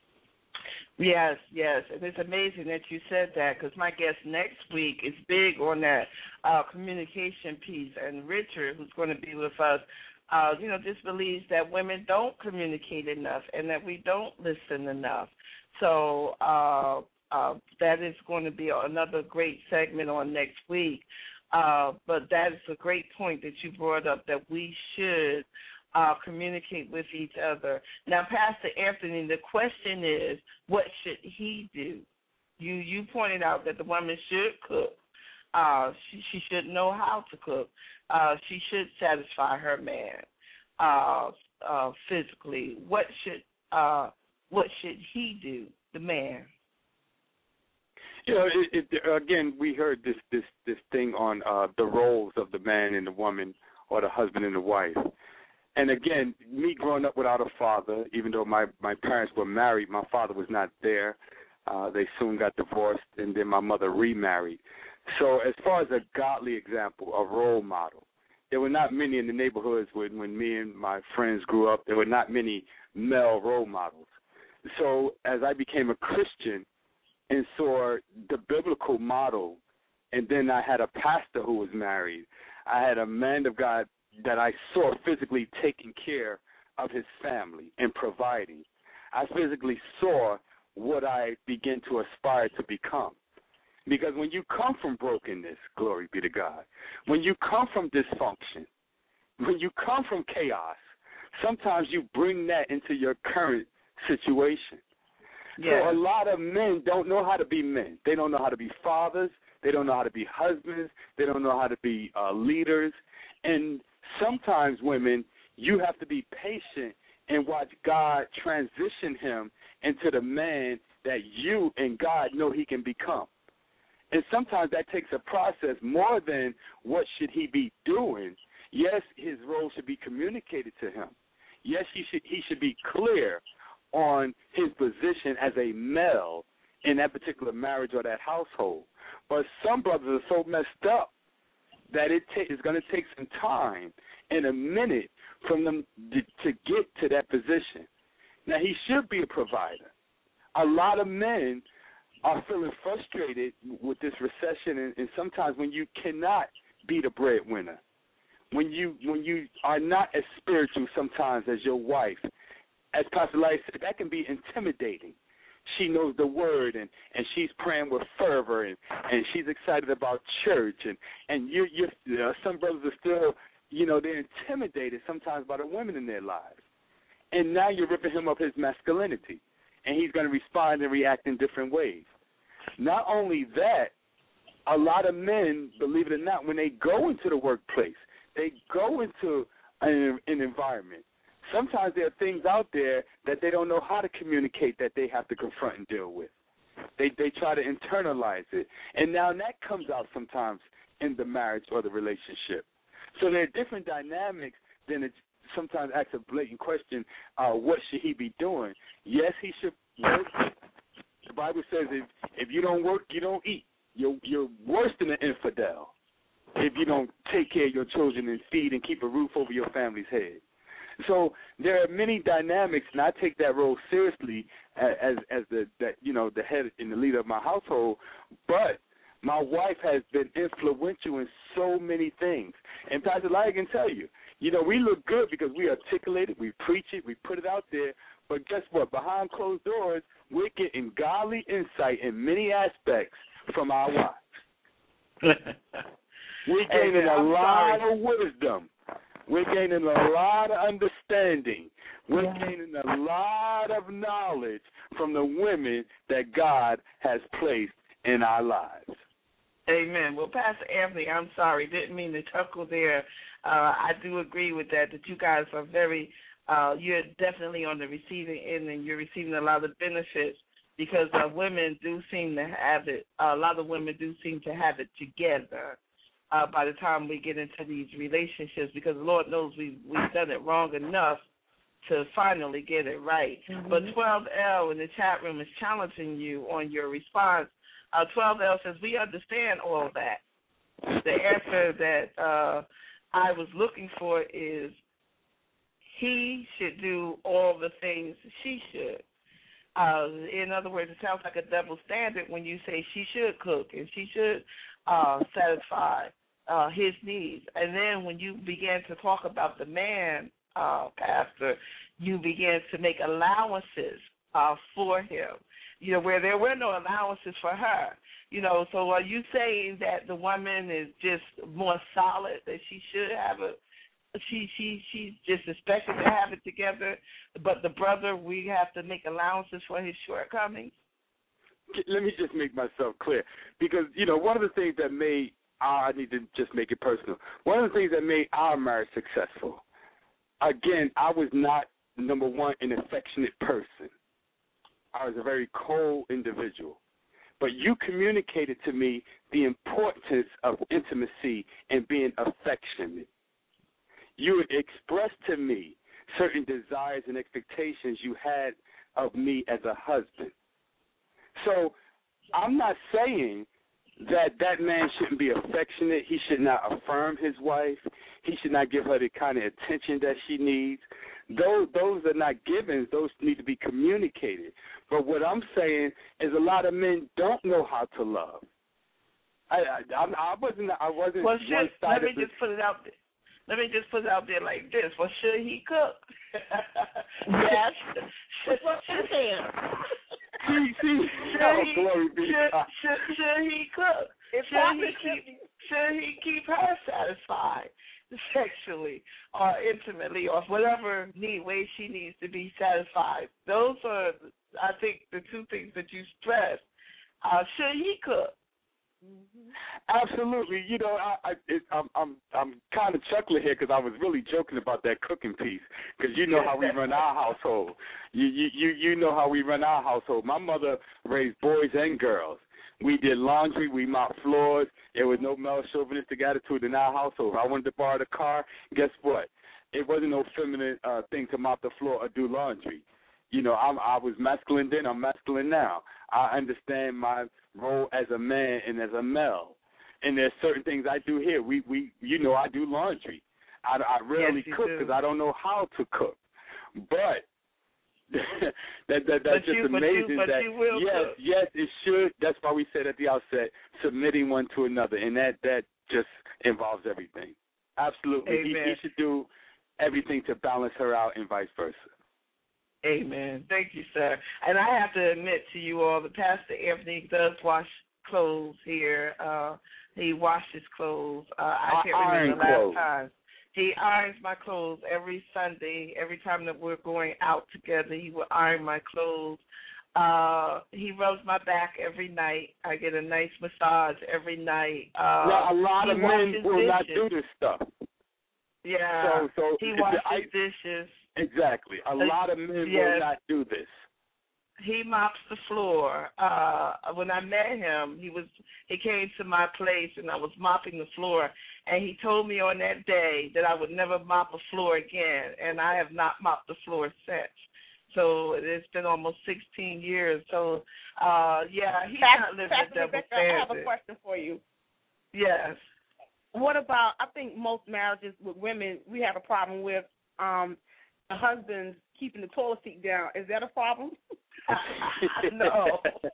S5: Yes, yes, and it's amazing that you said that because my guest next week is big on that uh, communication piece, and Richard, who's going to be with us, uh, you know, just believes that women don't communicate enough and that we don't listen enough. So uh, uh, that is going to be another great segment on next week. Uh, but that is a great point that you brought up, that we should uh, communicate with each other. Now, Pastor Anthony, the question is, what should he do? You you pointed out that the woman should cook. Uh, she, she should know how to cook. Uh, she should satisfy her man uh, uh, physically. What should uh, what should he do, the man?
S1: You know, it, it, again, we heard this this this thing on uh, the roles of the man and the woman, or the husband and the wife. And again, me growing up without a father, even though my, my parents were married, my father was not there. Uh, they soon got divorced, and then my mother remarried. So as far as a godly example, a role model, there were not many in the neighborhoods when, when me and my friends grew up. There were not many male role models. So as I became a Christian and saw the biblical model, and then I had a pastor who was married, I had a man of God that I saw physically taking care of his family and providing. I physically saw what I began to aspire to become. Because when you come from brokenness, glory be to God, when you come from dysfunction, when you come from chaos, sometimes you bring that into your current situation.
S5: Yes.
S1: So a lot of men don't know how to be men. They don't know how to be fathers. They don't know how to be husbands. They don't know how to be uh, leaders. And sometimes, women, you have to be patient and watch God transition him into the man that you and God know he can become. And sometimes that takes a process more than what should he be doing. Yes, his role should be communicated to him. Yes, he should he should be clear on his position as a male in that particular marriage or that household. But some brothers are so messed up that it ta- is going to take some time and a minute from them to, to get to that position. Now, he should be a provider. A lot of men are feeling frustrated with this recession, and, and sometimes when you cannot be the breadwinner, when you when you are not as spiritual sometimes as your wife, as Pastor Larry said, that can be intimidating. She knows the word, and, and she's praying with fervor, and, and she's excited about church, and, and you you uh, some brothers are still, you know, they're intimidated sometimes by the women in their lives. And now you're ripping him of his masculinity, and he's going to respond and react in different ways. Not only that, a lot of men, believe it or not, when they go into the workplace, they go into an, an environment. Sometimes there are things out there that they don't know how to communicate that they have to confront and deal with. They they try to internalize it. And now that comes out sometimes in the marriage or the relationship. So there are different dynamics than it sometimes asks a blatant question, uh, what should he be doing? Yes, he should work. The Bible says if, if you don't work, you don't eat. You're, you're worse than an infidel if you don't take care of your children and feed and keep a roof over your family's head. So there are many dynamics, and I take that role seriously as as the that you know the head and the leader of my household. But my wife has been influential in so many things, and Pastor Larry can tell you, you know, we look good because we articulate it, we preach it, we put it out there. But guess what? Behind closed doors, we're getting godly insight in many aspects from our wives. We're gaining
S5: hey,
S1: a
S5: I'm
S1: lot
S5: sorry.
S1: of wisdom We're gaining a lot of understanding. We're
S5: Yeah.
S1: gaining a lot of knowledge from the women that God has placed in our lives.
S5: Amen. Well, Pastor Anthony, I'm sorry, didn't mean to chuckle there. Uh, I do agree with that, that you guys are very, uh, you're definitely on the receiving end, and you're receiving a lot of benefits because uh, women do seem to have it, uh, a lot of women do seem to have it together uh, by the time we get into these relationships, because the Lord knows we've, we've done it wrong enough to finally get it right. Mm-hmm. But twelve L in the chat room is challenging you on your response. Uh, twelve L says, we understand all that. The answer that uh, I was looking for is he should do all the things she should. Uh, in other words, it sounds like a double standard when you say she should cook and she should uh, satisfy uh, his needs. And then when you begin to talk about the man, uh, Pastor, you begin to make allowances uh, for him. You know, where there were no allowances for her. You know, so are you saying that the woman is just more solid, that she should have a, she she she's just expected to have it together, but the brother, we have to make allowances for his shortcomings?
S1: Let me just make myself clear, because, you know, one of the things that made our, I need to just make it personal, one of the things that made our marriage successful, again, I was not, number one, an affectionate person. I was a very cold individual. But you communicated to me the importance of intimacy and being affectionate. You expressed to me certain desires and expectations you had of me as a husband. So I'm not saying that that man shouldn't be affectionate. He should not affirm his wife. He should not give her the kind of attention that she needs. Those those are not givens. Those need to be communicated. But what I'm saying is a lot of men don't know how to love. I I, I wasn't I wasn't
S5: well,
S1: one
S5: should,
S1: side
S5: let me
S1: of the,
S5: just put it out there. Let me just put it out there like this. Well, should he cook? Yes. Should, should,
S1: see, see,
S5: should,
S1: oh,
S5: he,
S1: glory be
S5: should,
S1: God.
S5: should, should he cook? Should he keep should he keep her satisfied sexually or intimately or whatever need way she needs to be satisfied? Those are, I think, the two things that you stressed. Uh, should he cook?
S1: Mm-hmm. Absolutely. You know, I, I, it, I'm, I'm, I'm kind of chuckling here because I was really joking about that cooking piece. Because you know how we run our household. You, you, you, you know how we run our household. My mother raised boys and girls. We did laundry. We mopped floors. There was no male chauvinistic attitude in our household. If I wanted to borrow the car, guess what? It wasn't no feminine uh, thing to mop the floor or do laundry. You know, I'm, I was masculine then. I'm masculine now. I understand my role as a man and as a male. And there's certain things I do here. We, we, you know, I do laundry. I, I rarely
S5: yes,
S1: cook because I don't know how to cook. But that, that that's
S5: but
S1: just
S5: you,
S1: amazing.
S5: But you, but
S1: that
S5: you will
S1: yes,
S5: cook.
S1: yes, it should. That's why we said at the outset, submitting one to another, and that that just involves everything. Absolutely, he, he should do everything to balance her out, and vice versa.
S5: Amen. Thank you, sir. And I have to admit to you all, the Pastor Anthony does wash clothes here. Uh, he washes clothes. Uh, I can't
S1: I
S5: remember the last
S1: clothes.
S5: time. He irons my clothes every Sunday. Every time that we're going out together, he will iron my clothes. Uh, he rubs my back every night. I get a nice massage every night. Uh,
S1: now, a lot of men will
S5: dishes.
S1: not do this stuff.
S5: Yeah.
S1: So, so
S5: he
S1: if
S5: washes
S1: I,
S5: dishes.
S1: Exactly. A lot of men
S5: yes.
S1: will not do this.
S5: He mops the floor. Uh, when I met him, he was he came to my place and I was mopping the floor, and he told me on that day that I would never mop a floor again, and I have not mopped the floor since. So it's been almost sixteen years. So uh, yeah, he's not living a double
S6: Rebecca,
S5: standard.
S6: I have a question for you.
S5: Yes.
S6: What about? I think most marriages with women we have a problem with um, the husbands keeping the toilet seat down. Is that a problem?
S5: No.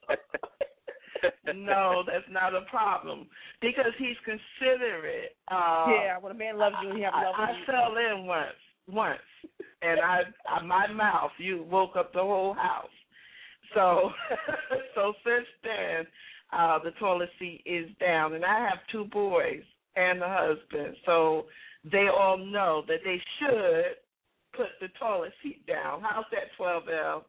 S5: No, that's not a problem because he's considerate. Uh,
S6: yeah, when a man loves you and he has love
S5: I,
S6: for you.
S5: I fell in once, once, and I, I, my mouth, you woke up the whole house. So, so since then, uh, the toilet seat is down, and I have two boys and a husband. So they all know that they should put the toilet seat down. How's that, twelve L?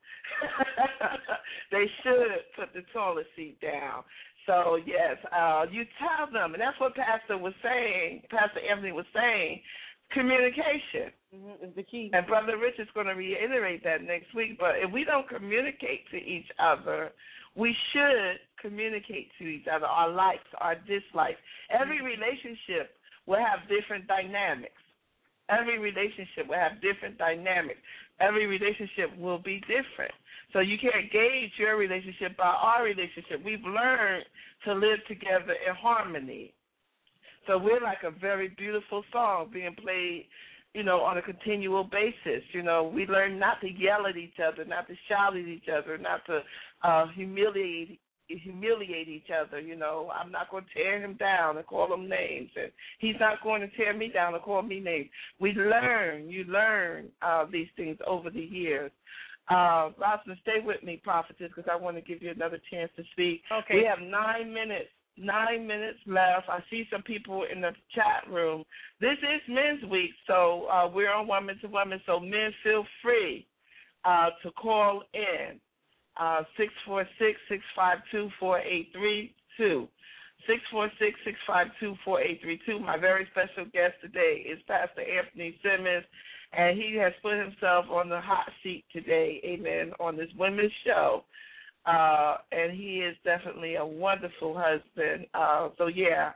S5: They should put the toilet seat down. So, yes, uh, you tell them, and that's what Pastor was saying, Pastor Anthony was saying, communication
S6: mm-hmm, is the key.
S5: And Brother Rich is going to reiterate that next week. But if we don't communicate to each other, we should communicate to each other, our likes, our dislikes. Every relationship will have different dynamics. Every relationship will have different dynamics. Every relationship will be different. So you can't gauge your relationship by our relationship. We've learned to live together in harmony. So we're like a very beautiful song being played, you know, on a continual basis. You know, we learn not to yell at each other, not to shout at each other, not to uh, humiliate humiliate each other. You know, I'm not going to tear him down and call him names, and he's not going to tear me down and call me names. We learn, you learn uh, these things over the years. Uh, Rosalind, stay with me, prophetess, because I want to give you another chance to speak.
S6: Okay.
S5: We have nine minutes. Nine minutes left. I see some people in the chat room. This is Men's Week, so uh, we're on Woman to Woman, so men feel free uh, to call in. Uh, six four six, six five two, four eight three two. six four six, six five two, four eight three two. My very special guest today is Pastor Anthony Simmons, and he has put himself on the hot seat today, amen, on this women's show. Uh, and he is definitely a wonderful husband. Uh, so, yeah,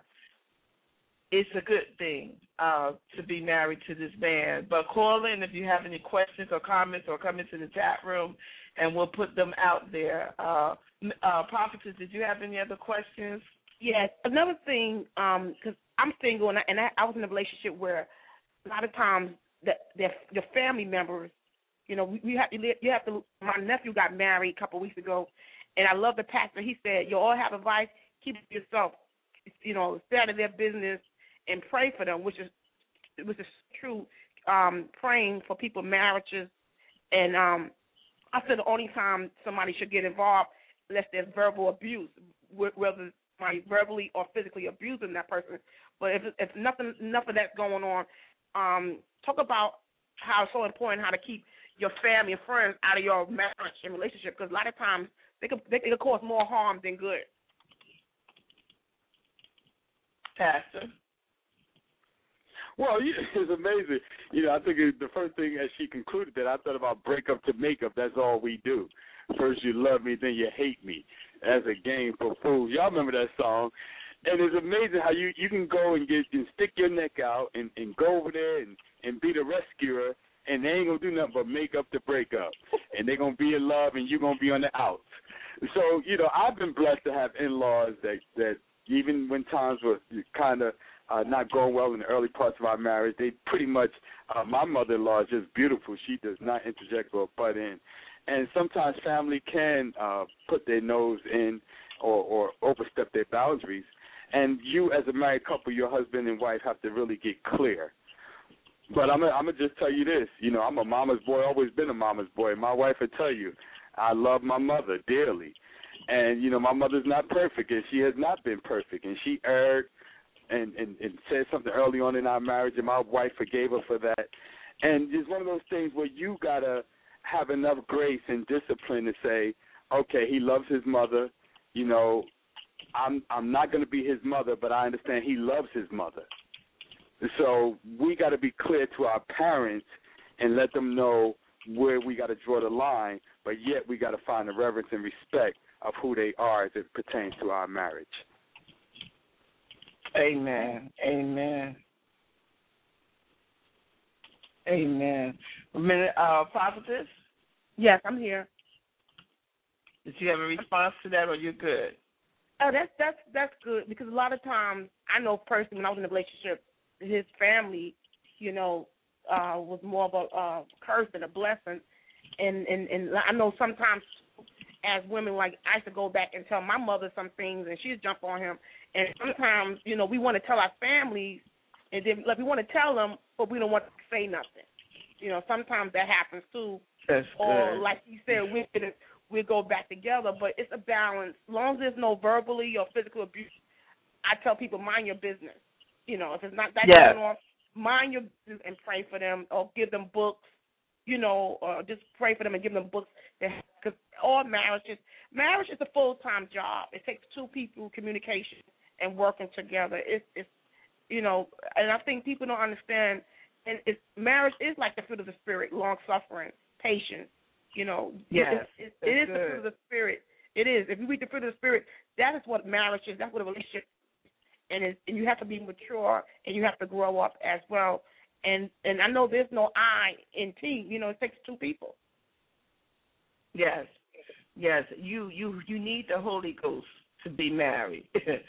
S5: it's a good thing uh, to be married to this man. But call in if you have any questions or comments, or come into the chat room, and we'll put them out there. Uh, uh, Prophetess, did you have any other questions?
S6: Yes. Another thing, because um, I'm single, and, I, and I, I was in a relationship where a lot of times the, the, the family members, you know, you have, you have to, my nephew got married a couple of weeks ago, and I love the pastor. He said, you all have advice, keep it to yourself. You know, stay out of their business and pray for them, which is which is true, um, praying for people, marriages. And um, I said the only time somebody should get involved unless there's verbal abuse, whether somebody verbally or physically abusing that person. But if if nothing, enough of that's going on, um, talk about how it's so important how to keep your family and friends out of your marriage and relationship, because a lot of times they could, they could cause more harm than good.
S5: Pastor?
S1: Well, it's amazing. You know, I think the first thing as she concluded that, I thought about break up to make up. That's all we do. First you love me, then you hate me. As a game for fools. Y'all remember that song? And it's amazing how you, you can go and get and stick your neck out and, and go over there and, and be the rescuer, and they ain't going to do nothing but make up to break up. And they're going to be in love, and you're going to be on the outs. So, you know, I've been blessed to have in-laws that, that even when times were kind of uh, not going well in the early parts of our marriage, they pretty much, uh, my mother-in-law is just beautiful. She does not interject or butt in. And sometimes family can uh, put their nose in or, or overstep their boundaries. And you, as a married couple, your husband and wife, have to really get clear. But I'm going to just tell you this. You know, I'm a mama's boy, always been a mama's boy. My wife will tell you, I love my mother dearly. And, you know, my mother's not perfect, and she has not been perfect. And she erred and, and, and said something early on in our marriage, and my wife forgave her for that. And it's one of those things where you got to have enough grace and discipline to say, okay, he loves his mother. You know, I'm I'm not going to be his mother, but I understand he loves his mother. So we got to be clear to our parents and let them know where we got to draw the line, but yet we got to find the reverence and respect of who they are as it pertains to our marriage.
S5: Amen. Amen. Amen. A minute, uh, prophetess?
S6: Yes, I'm here.
S5: Did you have a response to that, or you're good?
S6: Oh, that's that's that's good, because a lot of times I know personally when I was in a relationship, his family, you know, uh, was more of a uh, curse than a blessing, and, and and I know sometimes as women, like I used to go back and tell my mother some things, and she'd jump on him, and sometimes you know we want to tell our families, and then like we want to tell them, but we don't want to say nothing. You know, sometimes that happens too.
S5: That's
S6: or
S5: good.
S6: like you said, we we go back together, but it's a balance. As long as there's no verbally or physical abuse, I tell people mind your business. You know, if it's not that
S5: yes.
S6: going on, mind your business and pray for them, or give them books, you know, or just pray for them and give them books. Because all marriages, marriage is a full-time job. It takes two people, communication, and working together. It's, it's you know, and I think people don't understand, and it's, marriage is like the fruit of the Spirit, long-suffering, patience, you know.
S5: Yes,
S6: it's, it's, it is
S5: good.
S6: the fruit of the Spirit. It is. If you read the fruit of the Spirit, that is what marriage is. That's what a relationship is. And, it's, and you have to be mature, and you have to grow up as well. And and I know there's no I in team. You know, it takes two people.
S5: Yes, yes. You you you need the Holy Ghost to be married.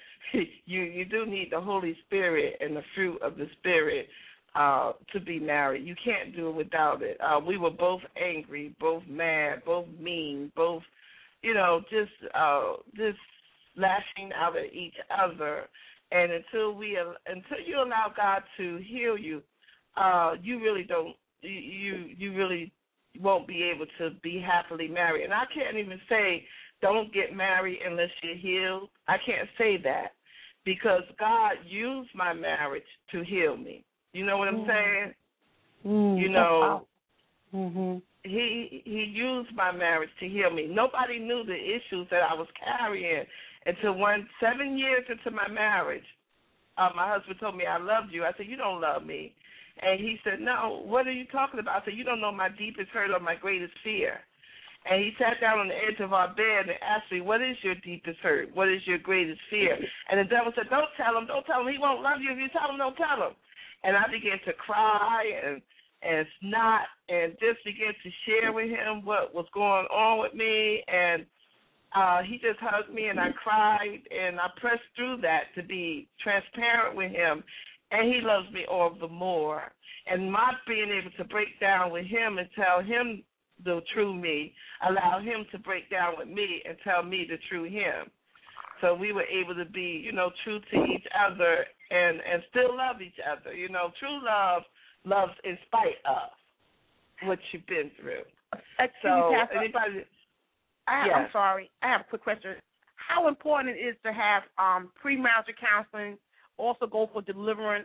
S5: you you do need the Holy Spirit and the fruit of the Spirit uh, to be married. You can't do it without it. Uh, we were both angry, both mad, both mean, both, you know, just uh, just lashing out at each other. And until we until you allow God to heal you, uh, you really don't. You you really won't be able to be happily married. And I can't even say don't get married unless you're healed. I can't say that because God used my marriage to heal me. You know what I'm saying?
S6: Mm,
S5: you know,
S6: mm-hmm.
S5: he he used my marriage to heal me. Nobody knew the issues that I was carrying until one seven years into my marriage. Uh, my husband told me, I love you. I said, you don't love me. And he said, no, what are you talking about? I said, you don't know my deepest hurt or my greatest fear. And he sat down on the edge of our bed and asked me, what is your deepest hurt? What is your greatest fear? And the devil said, don't tell him, don't tell him. He won't love you. If you tell him, don't tell him. And I began to cry and, and snot and just began to share with him what was going on with me. And uh, he just hugged me, and I cried, and I pressed through that to be transparent with him. And he loves me all the more. And my being able to break down with him and tell him the true me, allow him to break down with me and tell me the true him. So we were able to be, you know, true to each other and, and still love each other. You know, true love loves in spite of what you've been through.
S6: Excuse
S5: so
S6: me, Pastor,
S5: anybody,
S6: I,
S5: yes.
S6: I'm sorry. I have a quick question. How important it is to have um, premarital counseling, also go for deliverance,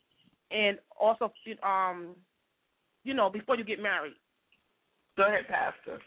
S6: and also, um, you know, before you get married?
S5: Go ahead, Pastor.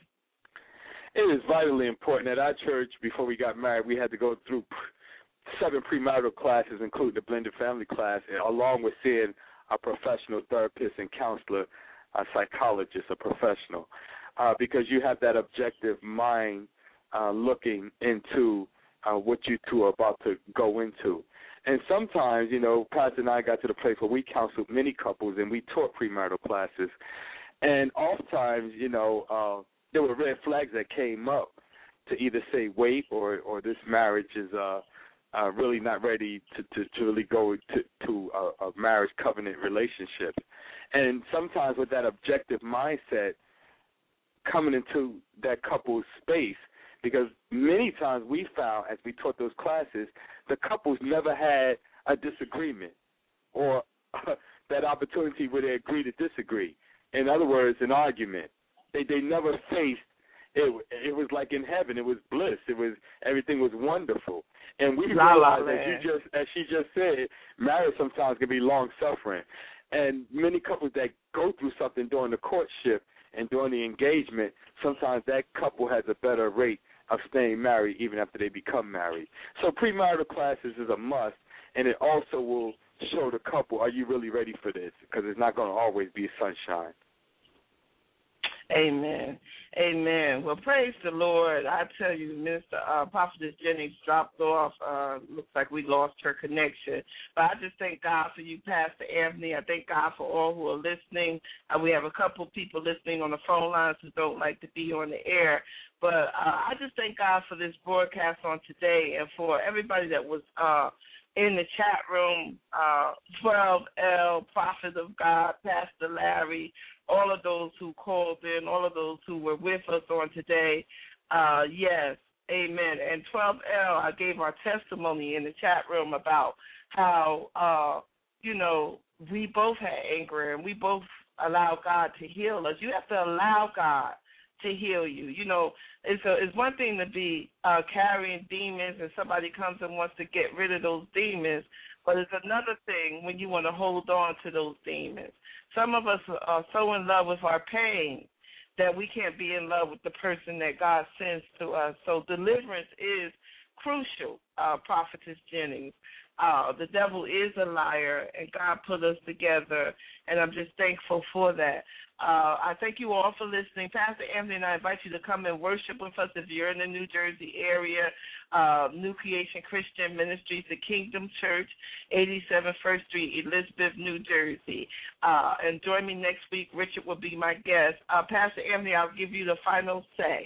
S1: It is vitally important. At our church, before we got married, we had to go through seven premarital classes, including the blended family class, along with seeing a professional therapist and counselor, a psychologist, a professional, uh, because you have that objective mind uh, looking into uh, what you two are about to go into. And sometimes, you know, Pastor and I got to the place where we counseled many couples and we taught premarital classes. And oftentimes, you know, uh, there were red flags that came up to either say wait or, or this marriage is uh, uh, really not ready to, to, to really go to, to a, a marriage covenant relationship. And sometimes with that objective mindset coming into that couple's space, because many times we found as we taught those classes, the couples never had a disagreement or uh, that opportunity where they agree to disagree. In other words, an argument. They they never faced it. It was like in heaven. It was bliss. It was everything was wonderful. And we
S5: La,
S1: realized,
S5: la,
S1: as you just as she just said, marriage sometimes can be long suffering. And many couples that go through something during the courtship and during the engagement, sometimes that couple has a better rate of staying married even after they become married. So premarital classes is a must, and it also will show the couple, are you really ready for this? Because it's not going to always be sunshine.
S5: Amen. Amen. Well, praise the Lord. I tell you, Minister uh, Prophetess Jennings dropped off. Uh, looks like we lost her connection. But I just thank God for you, Pastor Anthony. I thank God for all who are listening. Uh, we have a couple people listening on the phone lines who don't like to be on the air. But uh, I just thank God for this broadcast on today and for everybody that was uh, in the chat room, uh, twelve L, Prophet of God, Pastor Larry, all of those who called in, all of those who were with us on today. Uh, yes, amen. And twelve L, I gave our testimony in the chat room about how, uh, you know, we both had anger and we both allowed God to heal us. You have to allow God to heal you. You know, it's a, it's one thing to be uh, carrying demons and somebody comes and wants to get rid of those demons, But it's another thing when you want to hold on to those demons. Some of us are so in love with our pain that we can't be in love with the person that God sends to us. So deliverance is crucial, uh, Prophetess Jennings. Uh, the devil is a liar, and God put us together, and I'm just thankful for that. Uh, I thank you all for listening. Pastor Anthony and I invite you to come and worship with us if you're in the New Jersey area. Uh, New Creation Christian Ministries, the Kingdom Church, eighty-seven First Street, Elizabeth, New Jersey. Uh, and join me next week. Richard will be my guest. Uh, Pastor Anthony, I'll give you the final say.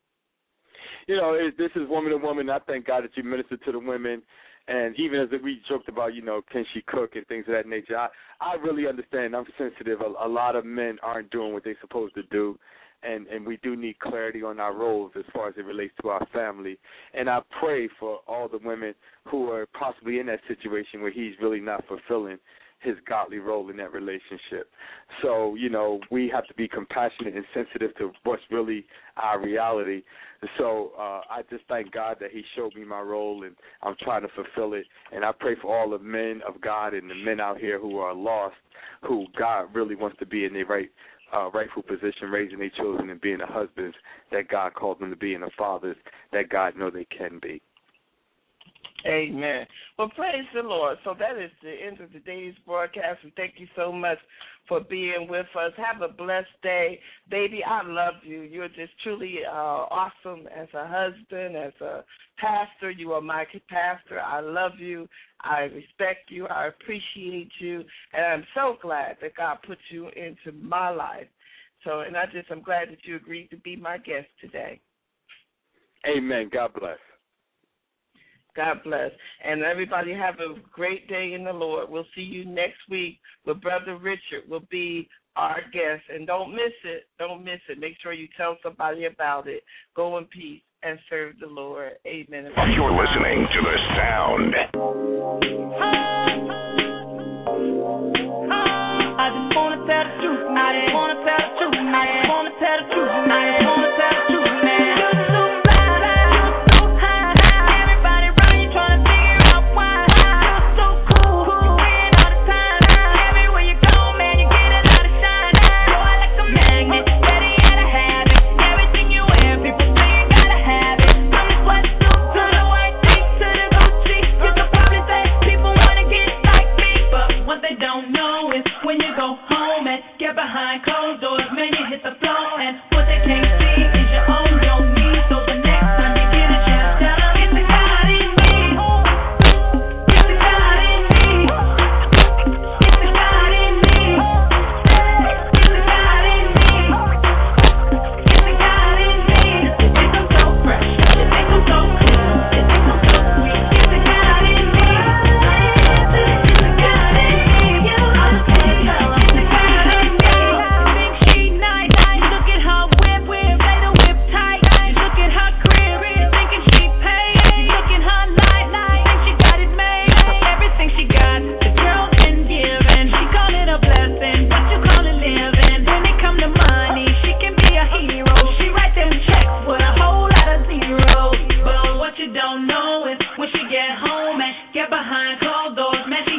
S1: You know, it, this is woman to woman. I thank God that you minister to the women. And even as we joked about, you know, can she cook and things of that nature, I, I really understand. I'm sensitive. A, a lot of men aren't doing what they're supposed to do, and, and we do need clarity on our roles as far as it relates to our family. And I pray for all the women who are possibly in that situation where he's really not fulfilling his godly role in that relationship. So, you know, we have to be compassionate and sensitive to what's really our reality. So uh, I just thank God that he showed me my role, and I'm trying to fulfill it. And I pray for all the men of God and the men out here who are lost, who God really wants to be in their right, uh, rightful position, raising their children and being the husbands that God called them to be and the fathers that God know they can be.
S5: Amen. Well, praise the Lord. So that is the end of today's broadcast. And thank you so much for being with us. Have a blessed day. Baby, I love you. You're just truly uh, awesome as a husband, as a pastor. You are my pastor. I love you. I respect you. I appreciate you. And I'm so glad that God put you into my life. So, and I just am glad that you agreed to be my guest today.
S1: Amen. God bless.
S5: God bless. And everybody have a great day in the Lord. We'll see you next week with Brother Richard will be our guest. And don't miss it. Don't miss it. Make sure you tell somebody about it. Go in peace and serve the Lord. Amen.
S8: You're listening to The Sound.
S2: I just want to tell the truth. I just want to tell the truth. I just want to tell the truth. I just want to tell the truth, man.
S4: When she get home and get behind closed doors, man,